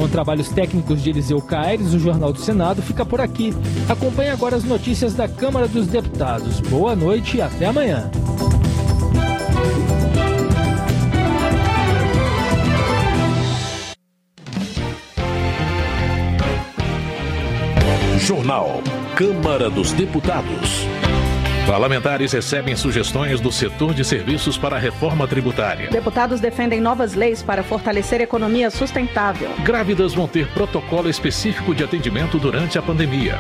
Com trabalhos técnicos de Eliseu Caires, o Jornal do Senado fica por aqui. Acompanhe agora as notícias da Câmara dos Deputados. Boa noite e até amanhã. Jornal Câmara dos Deputados. Parlamentares recebem sugestões do setor de serviços para a reforma tributária. Deputados defendem novas leis para fortalecer a economia sustentável. Grávidas vão ter protocolo específico de atendimento durante a pandemia.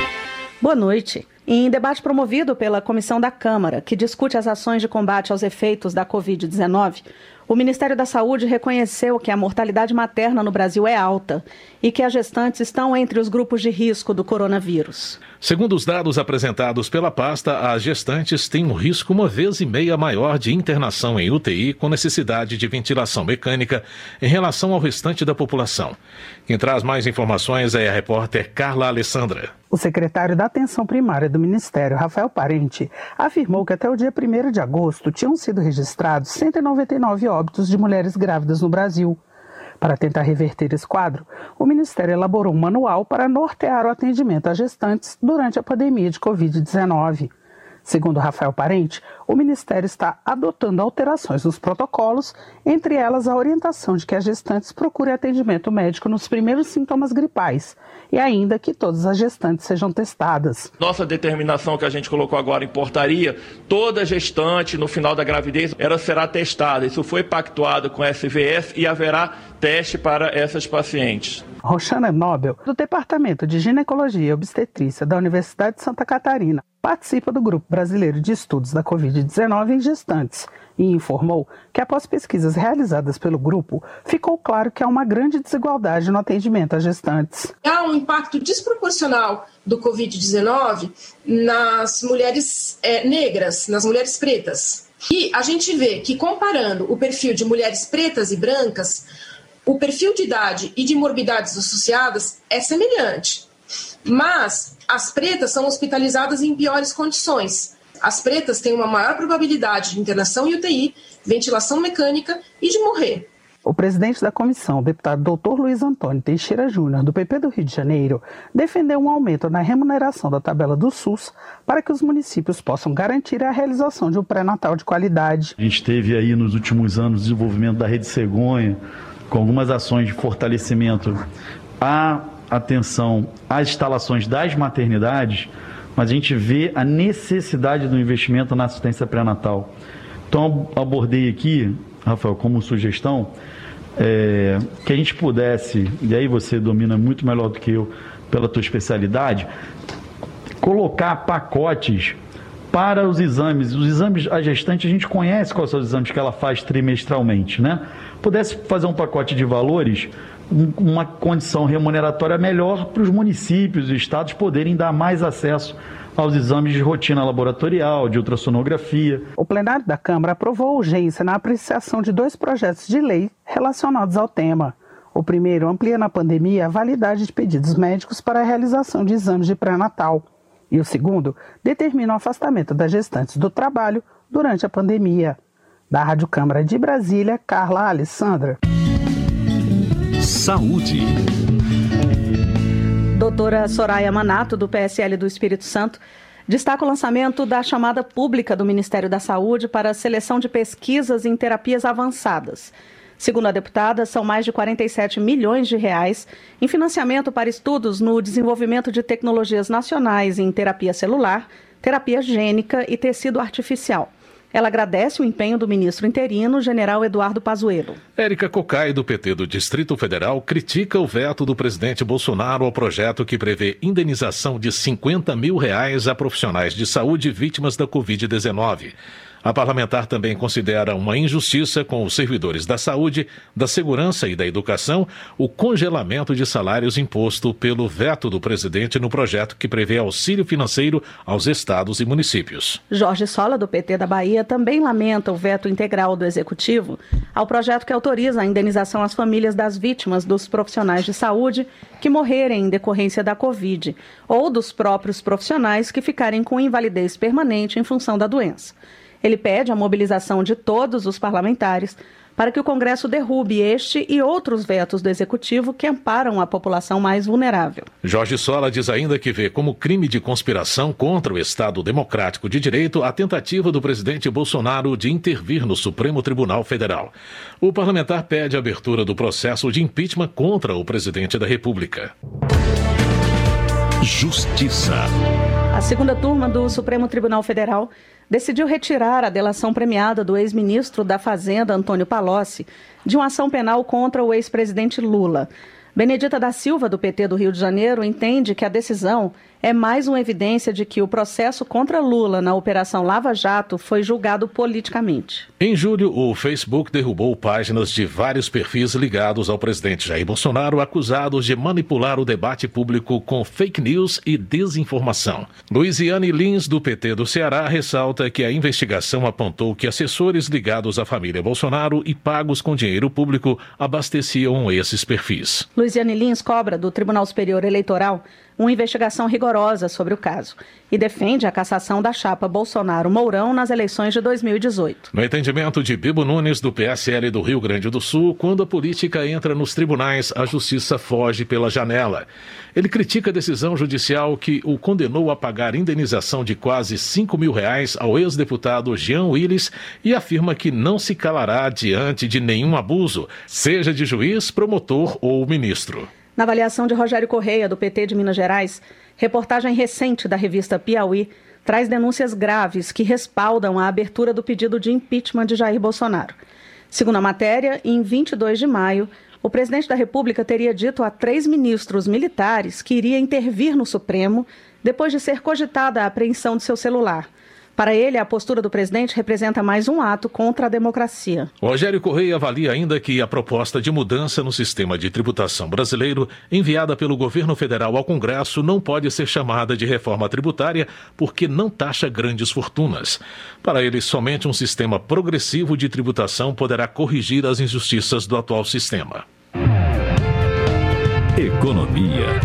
Boa noite. Em debate promovido pela Comissão da Câmara, que discute as ações de combate aos efeitos da covid dezenove, o Ministério da Saúde reconheceu que a mortalidade materna no Brasil é alta e que as gestantes estão entre os grupos de risco do coronavírus. Segundo os dados apresentados pela pasta, as gestantes têm um risco uma vez e meia maior de internação em U T I com necessidade de ventilação mecânica em relação ao restante da população. Quem traz mais informações é a repórter Carla Alessandra. O secretário da Atenção Primária do Ministério, Rafael Parente, afirmou que até o dia primeiro de agosto tinham sido registrados cento e noventa e nove óbitos de mulheres grávidas no Brasil. Para tentar reverter esse quadro, o Ministério elaborou um manual para nortear o atendimento a gestantes durante a pandemia de covid dezenove. Segundo Rafael Parente, o Ministério está adotando alterações nos protocolos, entre elas a orientação de que as gestantes procurem atendimento médico nos primeiros sintomas gripais e ainda que todas as gestantes sejam testadas. Nossa determinação que a gente colocou agora em portaria, toda gestante no final da gravidez ela será testada. Isso foi pactuado com a S V S e haverá teste para essas pacientes. Roxana Nobel, do Departamento de Ginecologia e Obstetrícia da Universidade de Santa Catarina, participa do Grupo Brasileiro de Estudos da covid dezenove em Gestantes e informou que, após pesquisas realizadas pelo grupo, ficou claro que há uma grande desigualdade no atendimento às gestantes. Há um impacto desproporcional do covid dezenove nas mulheres é, negras, nas mulheres pretas. E a gente vê que, comparando o perfil de mulheres pretas e brancas, o perfil de idade e de morbidades associadas é semelhante, mas as pretas são hospitalizadas em piores condições. As pretas têm uma maior probabilidade de internação em U T I, ventilação mecânica e de morrer. O presidente da comissão, o deputado doutor Luiz Antônio Teixeira Júnior, do P P do Rio de Janeiro, defendeu um aumento na remuneração da tabela do SUS para que os municípios possam garantir a realização de um pré-natal de qualidade. A gente teve aí nos últimos anos o desenvolvimento da Rede Cegonha, com algumas ações de fortalecimento à atenção às instalações das maternidades, mas a gente vê a necessidade do investimento na assistência pré-natal. Então, abordei aqui, Rafael, como sugestão, é, que a gente pudesse, e aí você domina muito melhor do que eu pela tua especialidade, colocar pacotes para os exames. Os exames, a gestante, a gente conhece quais são os exames que ela faz trimestralmente, né? Pudesse fazer um pacote de valores, uma condição remuneratória melhor para os municípios e estados poderem dar mais acesso aos exames de rotina laboratorial, de ultrassonografia. O plenário da Câmara aprovou a urgência na apreciação de dois projetos de lei relacionados ao tema. O primeiro amplia na pandemia a validade de pedidos médicos para a realização de exames de pré-natal. E o segundo determina o afastamento das gestantes do trabalho durante a pandemia. Da Rádio Câmara de Brasília, Carla Alessandra. Saúde. Doutora Soraya Manato, do P S L do Espírito Santo, destaca o lançamento da chamada pública do Ministério da Saúde para a seleção de pesquisas em terapias avançadas. Segundo a deputada, são mais de quarenta e sete milhões de reais em financiamento para estudos no desenvolvimento de tecnologias nacionais em terapia celular, terapia gênica e tecido artificial. Ela agradece o empenho do ministro interino, general Eduardo Pazuello. Érica Cocai, do P T do Distrito Federal, critica o veto do presidente Bolsonaro ao projeto que prevê indenização de cinquenta mil reais a profissionais de saúde vítimas da covid dezenove. A parlamentar também considera uma injustiça com os servidores da saúde, da segurança e da educação o congelamento de salários imposto pelo veto do presidente no projeto que prevê auxílio financeiro aos estados e municípios. Jorge Sola, do P T da Bahia, também lamenta o veto integral do Executivo ao projeto que autoriza a indenização às famílias das vítimas dos profissionais de saúde que morrerem em decorrência da Covid ou dos próprios profissionais que ficarem com invalidez permanente em função da doença. Ele pede a mobilização de todos os parlamentares para que o Congresso derrube este e outros vetos do Executivo que amparam a população mais vulnerável. Jorge Sola diz ainda que vê como crime de conspiração contra o Estado Democrático de Direito a tentativa do presidente Bolsonaro de intervir no Supremo Tribunal Federal. O parlamentar pede a abertura do processo de impeachment contra o presidente da República. Justiça. A segunda turma do Supremo Tribunal Federal decidiu retirar a delação premiada do ex-ministro da Fazenda, Antônio Palocci, de uma ação penal contra o ex-presidente Lula. Benedita da Silva, do P T do Rio de Janeiro, entende que a decisão é mais uma evidência de que o processo contra Lula na Operação Lava Jato foi julgado politicamente. Em julho, o Facebook derrubou páginas de vários perfis ligados ao presidente Jair Bolsonaro, acusados de manipular o debate público com fake news e desinformação. Luiziane Lins, do P T do Ceará, ressalta que a investigação apontou que assessores ligados à família Bolsonaro e pagos com dinheiro público abasteciam esses perfis. Luiziane Lins cobra do Tribunal Superior Eleitoral uma investigação rigorosa sobre o caso e defende a cassação da chapa Bolsonaro-Mourão nas eleições de dois mil e dezoito. No entendimento de Bibo Nunes, do P S L do Rio Grande do Sul, quando a política entra nos tribunais, a justiça foge pela janela. Ele critica a decisão judicial que o condenou a pagar indenização de quase cinco mil reais ao ex-deputado Jean Willis e afirma que não se calará diante de nenhum abuso, seja de juiz, promotor ou ministro. Na avaliação de Rogério Correia, do P T de Minas Gerais, reportagem recente da revista Piauí traz denúncias graves que respaldam a abertura do pedido de impeachment de Jair Bolsonaro. Segundo a matéria, em vinte e dois de maio, o presidente da República teria dito a três ministros militares que iria intervir no Supremo depois de ser cogitada a apreensão de seu celular. Para ele, a postura do presidente representa mais um ato contra a democracia. Rogério Correia avalia ainda que a proposta de mudança no sistema de tributação brasileiro, enviada pelo governo federal ao Congresso, não pode ser chamada de reforma tributária porque não taxa grandes fortunas. Para ele, somente um sistema progressivo de tributação poderá corrigir as injustiças do atual sistema. Economia.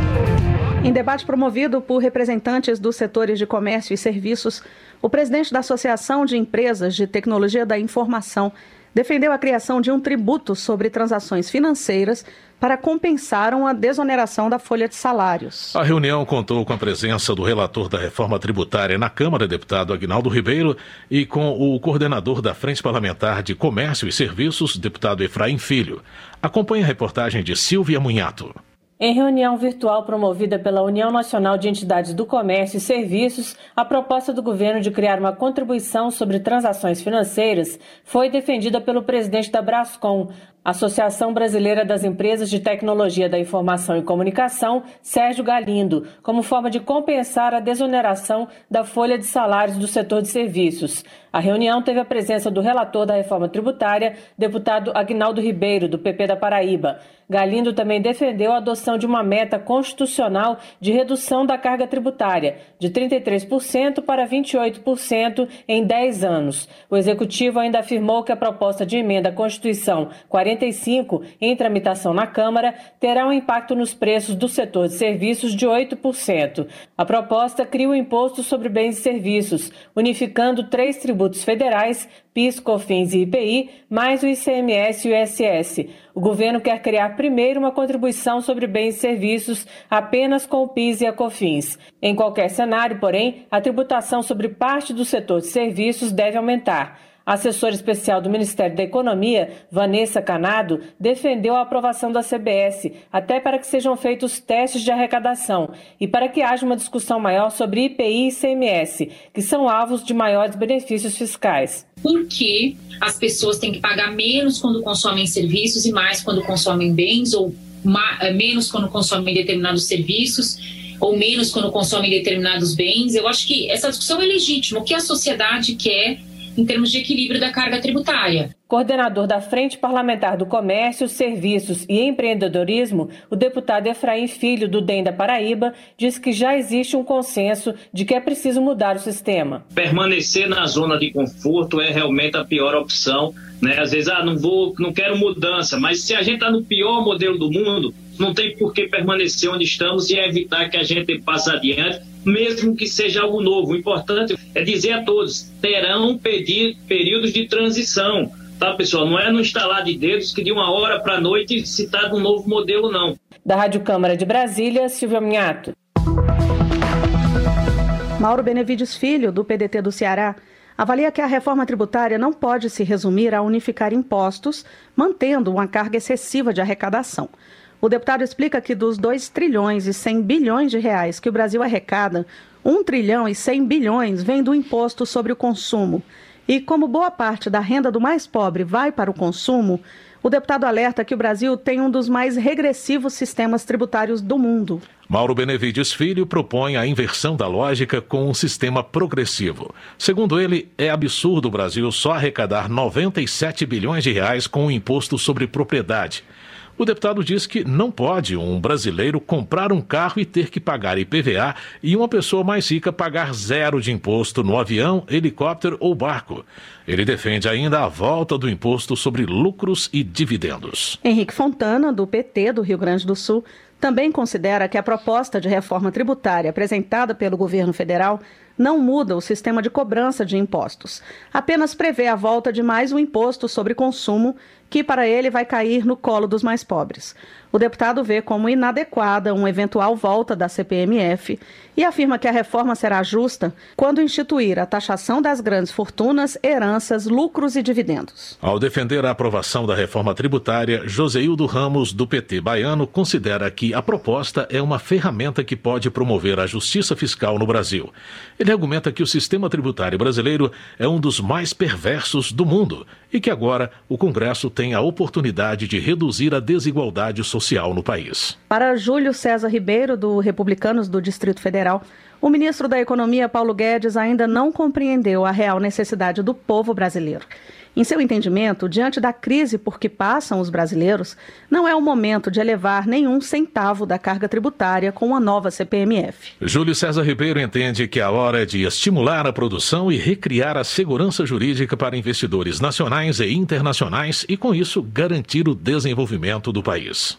Em debate promovido por representantes dos setores de comércio e serviços, o presidente da Associação de Empresas de Tecnologia da Informação defendeu a criação de um tributo sobre transações financeiras para compensar uma desoneração da folha de salários. A reunião contou com a presença do relator da reforma tributária na Câmara, deputado Aguinaldo Ribeiro, e com o coordenador da Frente Parlamentar de Comércio e Serviços, deputado Efraim Filho. Acompanhe a reportagem de Silvia Munhato. Em reunião virtual promovida pela União Nacional de Entidades do Comércio e Serviços, a proposta do governo de criar uma contribuição sobre transações financeiras foi defendida pelo presidente da Brascom, Associação Brasileira das Empresas de Tecnologia da Informação e Comunicação, Sérgio Galindo, como forma de compensar a desoneração da folha de salários do setor de serviços. A reunião teve a presença do relator da reforma tributária, deputado Aguinaldo Ribeiro, do P P da Paraíba. Galindo também defendeu a adoção de uma meta constitucional de redução da carga tributária, de trinta e três por cento para vinte e oito por cento em dez anos. O executivo ainda afirmou que a proposta de emenda à Constituição quarenta e cinco, em tramitação na Câmara, terá um impacto nos preços do setor de serviços de oito por cento. A proposta cria o imposto sobre bens e serviços, unificando três tributos federais, PIS, COFINS e I P I, mais o I C M S e o I S S. O governo quer criar primeiro uma contribuição sobre bens e serviços apenas com o PIS e a COFINS. Em qualquer cenário, porém, a tributação sobre parte do setor de serviços deve aumentar. A assessora especial do Ministério da Economia, Vanessa Canado, defendeu a aprovação da C B S, até para que sejam feitos testes de arrecadação e para que haja uma discussão maior sobre I P I e I C M S, que são alvos de maiores benefícios fiscais. Porque as pessoas têm que pagar menos quando consomem serviços e mais quando consomem bens, ou menos quando consomem determinados serviços, ou menos quando consomem determinados bens. Eu acho que essa discussão é legítima. O que a sociedade quer em termos de equilíbrio da carga tributária. Coordenador da Frente Parlamentar do Comércio, Serviços e Empreendedorismo, o deputado Efraim Filho, do D E M da Paraíba, diz que já existe um consenso de que é preciso mudar o sistema. Permanecer na zona de conforto é realmente a pior opção, né? Às vezes, ah, não vou, não quero mudança, mas se a gente está no pior modelo do mundo, não tem por que permanecer onde estamos e evitar que a gente passe adiante, mesmo que seja algo novo. O importante é dizer a todos, terão pedir, períodos de transição. tá, pessoal? Não é no instalar de dedos que de uma hora para a noite se está de um novo modelo, não. Da Rádio Câmara de Brasília, Silvia Minhato. Mauro Benevides Filho, do P D T do Ceará, avalia que a reforma tributária não pode se resumir a unificar impostos, mantendo uma carga excessiva de arrecadação. O deputado explica que dos dois trilhões e cem bilhões de reais que o Brasil arrecada, um trilhão e cem bilhões vem do imposto sobre o consumo. E como boa parte da renda do mais pobre vai para o consumo, o deputado alerta que o Brasil tem um dos mais regressivos sistemas tributários do mundo. Mauro Benevides Filho propõe a inversão da lógica com um sistema progressivo. Segundo ele, é absurdo o Brasil só arrecadar noventa e sete bilhões de reais com o imposto sobre propriedade. O deputado diz que não pode um brasileiro comprar um carro e ter que pagar I P V A e uma pessoa mais rica pagar zero de imposto no avião, helicóptero ou barco. Ele defende ainda a volta do imposto sobre lucros e dividendos. Henrique Fontana, do P T do Rio Grande do Sul, também considera que a proposta de reforma tributária apresentada pelo governo federal não muda o sistema de cobrança de impostos. Apenas prevê a volta de mais um imposto sobre consumo, que para ele vai cair no colo dos mais pobres. O deputado vê como inadequada uma eventual volta da C P M F e afirma que a reforma será justa quando instituir a taxação das grandes fortunas, heranças, lucros e dividendos. Ao defender a aprovação da reforma tributária, Joseildo Ramos, do P T baiano, considera que a proposta é uma ferramenta que pode promover a justiça fiscal no Brasil. Ele argumenta que o sistema tributário brasileiro é um dos mais perversos do mundo e que agora o Congresso tem a oportunidade de reduzir a desigualdade social no país. Para Júlio César Ribeiro, do Republicanos do Distrito Federal, o ministro da Economia, Paulo Guedes, ainda não compreendeu a real necessidade do povo brasileiro. Em seu entendimento, diante da crise por que passam os brasileiros, não é o momento de elevar nenhum centavo da carga tributária com uma nova C P M F. Júlio César Ribeiro entende que a hora é de estimular a produção e recriar a segurança jurídica para investidores nacionais e internacionais e, com isso, garantir o desenvolvimento do país.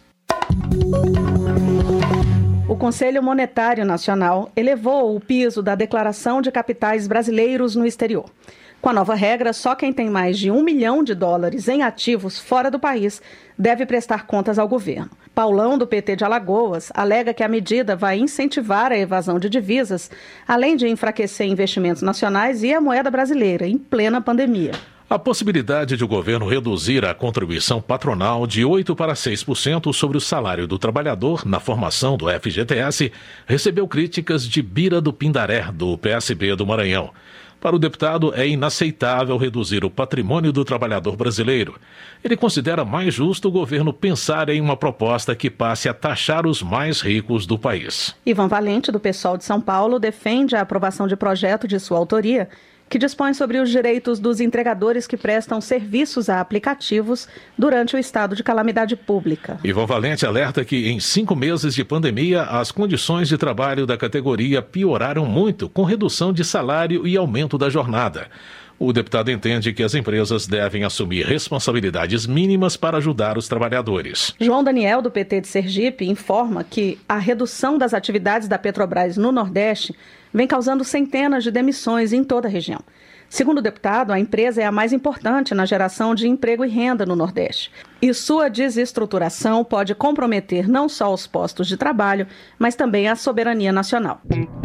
O Conselho Monetário Nacional elevou o piso da declaração de capitais brasileiros no exterior. Com a nova regra, só quem tem mais de um milhão de dólares em ativos fora do país deve prestar contas ao governo. Paulão, do P T de Alagoas, alega que a medida vai incentivar a evasão de divisas, além de enfraquecer investimentos nacionais e a moeda brasileira, em plena pandemia. A possibilidade de o governo reduzir a contribuição patronal de oito por cento para seis por cento sobre o salário do trabalhador na formação do F G T S recebeu críticas de Bira do Pindaré, do P S B do Maranhão. Para o deputado, é inaceitável reduzir o patrimônio do trabalhador brasileiro. Ele considera mais justo o governo pensar em uma proposta que passe a taxar os mais ricos do país. Ivan Valente, do PSOL de São Paulo, defende a aprovação de projeto de sua autoria, que dispõe sobre os direitos dos entregadores que prestam serviços a aplicativos durante o estado de calamidade pública. Ivan Valente alerta que, em cinco meses de pandemia, as condições de trabalho da categoria pioraram muito, com redução de salário e aumento da jornada. O deputado entende que as empresas devem assumir responsabilidades mínimas para ajudar os trabalhadores. João Daniel, do P T de Sergipe, informa que a redução das atividades da Petrobras no Nordeste vem causando centenas de demissões em toda a região. Segundo o deputado, a empresa é a mais importante na geração de emprego e renda no Nordeste. E sua desestruturação pode comprometer não só os postos de trabalho, mas também a soberania nacional.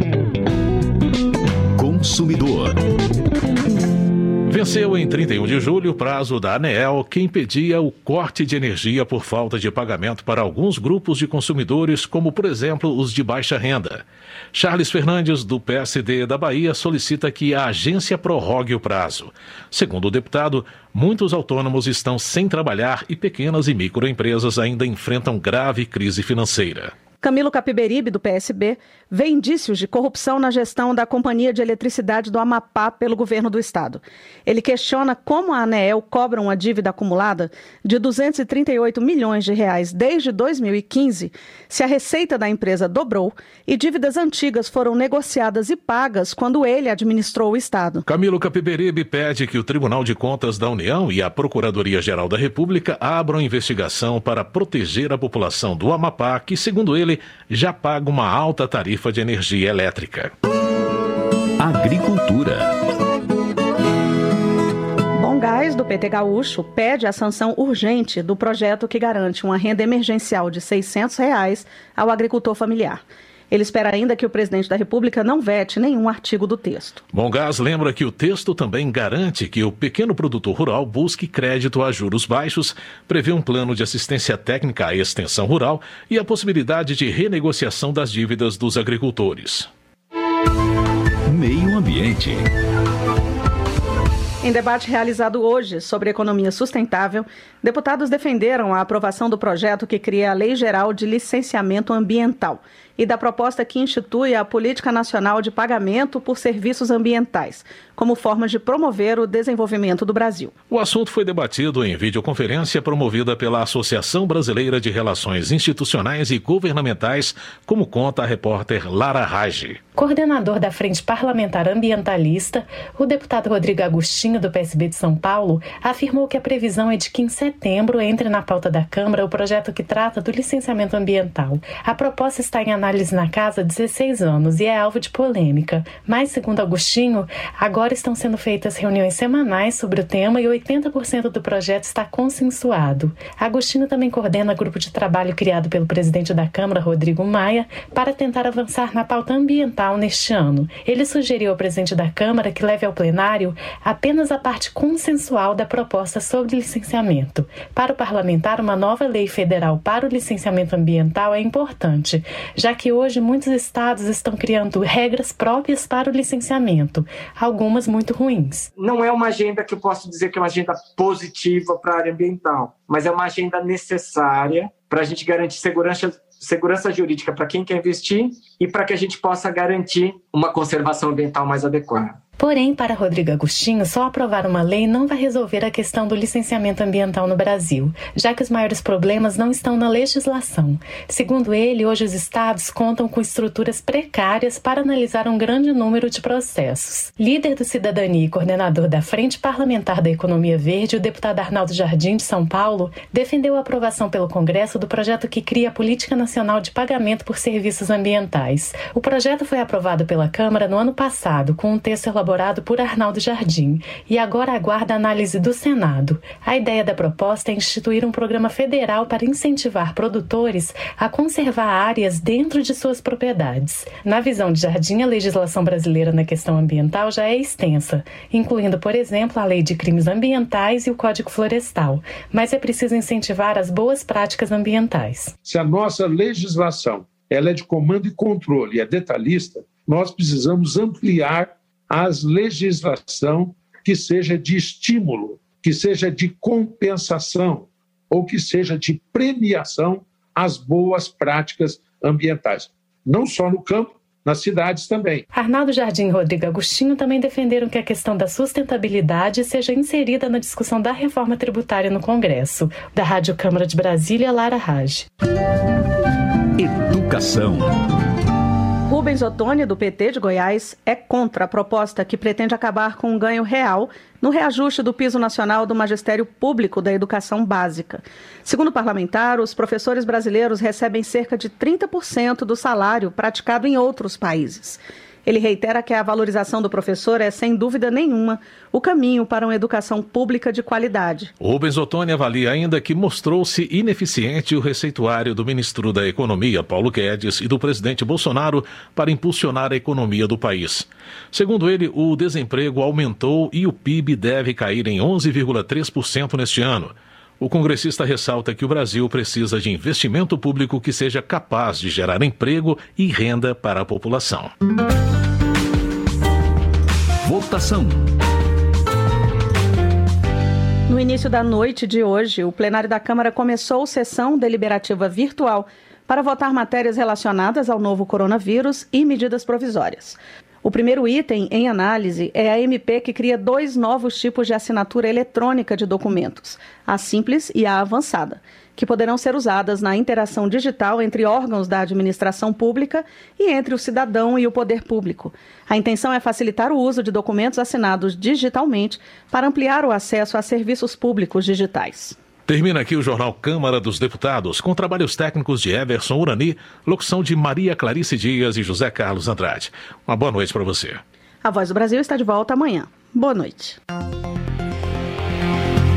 Consumidor. Venceu em trinta e um de julho o prazo da ANEEL que impedia o corte de energia por falta de pagamento para alguns grupos de consumidores, como, por exemplo, os de baixa renda. Charles Fernandes, do P S D da Bahia, solicita que a agência prorrogue o prazo. Segundo o deputado, muitos autônomos estão sem trabalhar e pequenas e microempresas ainda enfrentam grave crise financeira. Camilo Capiberibe, do P S B, vê indícios de corrupção na gestão da Companhia de Eletricidade do Amapá pelo governo do estado. Ele questiona como a ANEEL cobra uma dívida acumulada de duzentos e trinta e oito milhões de reais desde dois mil e quinze, se a receita da empresa dobrou e dívidas antigas foram negociadas e pagas quando ele administrou o estado. Camilo Capiberibe pede que o Tribunal de Contas da União e a Procuradoria-Geral da República abram investigação para proteger a população do Amapá, que, segundo ele, já paga uma alta tarifa de energia elétrica. Agricultura. Bom Gás, do P T gaúcho pede a sanção urgente do projeto que garante uma renda emergencial de seiscentos reais ao agricultor familiar. Ele espera ainda que o presidente da República não vete nenhum artigo do texto. Bongás lembra que o texto também garante que o pequeno produtor rural busque crédito a juros baixos, prevê um plano de assistência técnica à extensão rural e a possibilidade de renegociação das dívidas dos agricultores. Meio Ambiente. Em debate realizado hoje sobre economia sustentável, deputados defenderam a aprovação do projeto que cria a Lei Geral de Licenciamento Ambiental e da proposta que institui a Política Nacional de Pagamento por Serviços Ambientais, como forma de promover o desenvolvimento do Brasil. O assunto foi debatido em videoconferência promovida pela Associação Brasileira de Relações Institucionais e Governamentais, como conta a repórter Lara Rage. Coordenador da Frente Parlamentar Ambientalista, o deputado Rodrigo Agostinho, do P S B de São Paulo, afirmou que a previsão é de que em setembro entre na pauta da Câmara o projeto que trata do licenciamento ambiental. A proposta está em análise na casa há dezesseis anos e é alvo de polêmica, mas, segundo Agostinho, agora estão sendo feitas reuniões semanais sobre o tema e oitenta por cento do projeto está consensuado. Agostinho também coordena grupo de trabalho criado pelo presidente da Câmara, Rodrigo Maia, para tentar avançar na pauta ambiental neste ano. Ele sugeriu ao presidente da Câmara que leve ao plenário apenas a parte consensual da proposta sobre licenciamento. Para o parlamentar, uma nova lei federal para o licenciamento ambiental é importante, já que hoje muitos estados estão criando regras próprias para o licenciamento, algumas muito ruins. Não é uma agenda que eu posso dizer que é uma agenda positiva para a área ambiental, mas é uma agenda necessária para a gente garantir segurança segurança jurídica para quem quer investir e para que a gente possa garantir uma conservação ambiental mais adequada. Porém, para Rodrigo Agostinho, só aprovar uma lei não vai resolver a questão do licenciamento ambiental no Brasil, já que os maiores problemas não estão na legislação. Segundo ele, hoje os estados contam com estruturas precárias para analisar um grande número de processos. Líder do Cidadania e coordenador da Frente Parlamentar da Economia Verde, o deputado Arnaldo Jardim, de São Paulo, defendeu a aprovação pelo Congresso do projeto que cria a Política Nacional de Pagamento por Serviços Ambientais. O projeto foi aprovado pela Câmara no ano passado, com um texto elaborado por Arnaldo Jardim, e agora aguarda a análise do Senado. A ideia da proposta é instituir um programa federal para incentivar produtores a conservar áreas dentro de suas propriedades. Na visão de Jardim, a legislação brasileira na questão ambiental já é extensa, incluindo, por exemplo, a Lei de Crimes Ambientais e o Código Florestal, mas é preciso incentivar as boas práticas ambientais. Se a nossa legislação ela é de comando e controle e é detalhista, nós precisamos ampliar as legislação que seja de estímulo, que seja de compensação ou que seja de premiação às boas práticas ambientais. Não só no campo, nas cidades também. Arnaldo Jardim e Rodrigo Agostinho também defenderam que a questão da sustentabilidade seja inserida na discussão da reforma tributária no Congresso. Da Rádio Câmara de Brasília, Lara Rage. Educação. Rubens Ottoni, do P T de Goiás, é contra a proposta que pretende acabar com um ganho real no reajuste do piso nacional do magistério público da educação básica. Segundo o parlamentar, os professores brasileiros recebem cerca de trinta por cento do salário praticado em outros países. Ele reitera que a valorização do professor é, sem dúvida nenhuma, o caminho para uma educação pública de qualidade. Rubens Ottoni avalia ainda que mostrou-se ineficiente o receituário do ministro da Economia, Paulo Guedes, e do presidente Bolsonaro para impulsionar a economia do país. Segundo ele, o desemprego aumentou e o P I B deve cair em onze vírgula três por cento neste ano. O congressista ressalta que o Brasil precisa de investimento público que seja capaz de gerar emprego e renda para a população. Votação. No início da noite de hoje, o plenário da Câmara começou sessão deliberativa virtual para votar matérias relacionadas ao novo coronavírus e medidas provisórias. O primeiro item em análise é a M P que cria dois novos tipos de assinatura eletrônica de documentos, a simples e a avançada, que poderão ser usadas na interação digital entre órgãos da administração pública e entre o cidadão e o poder público. A intenção é facilitar o uso de documentos assinados digitalmente para ampliar o acesso a serviços públicos digitais. Termina aqui o Jornal Câmara dos Deputados, com trabalhos técnicos de Everson Urani, locução de Maria Clarice Dias e José Carlos Andrade. Uma boa noite para você. A Voz do Brasil está de volta amanhã. Boa noite.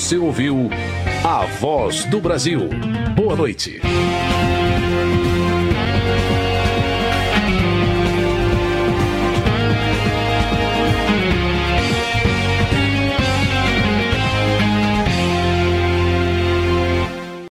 Você ouviu A Voz do Brasil. Boa noite.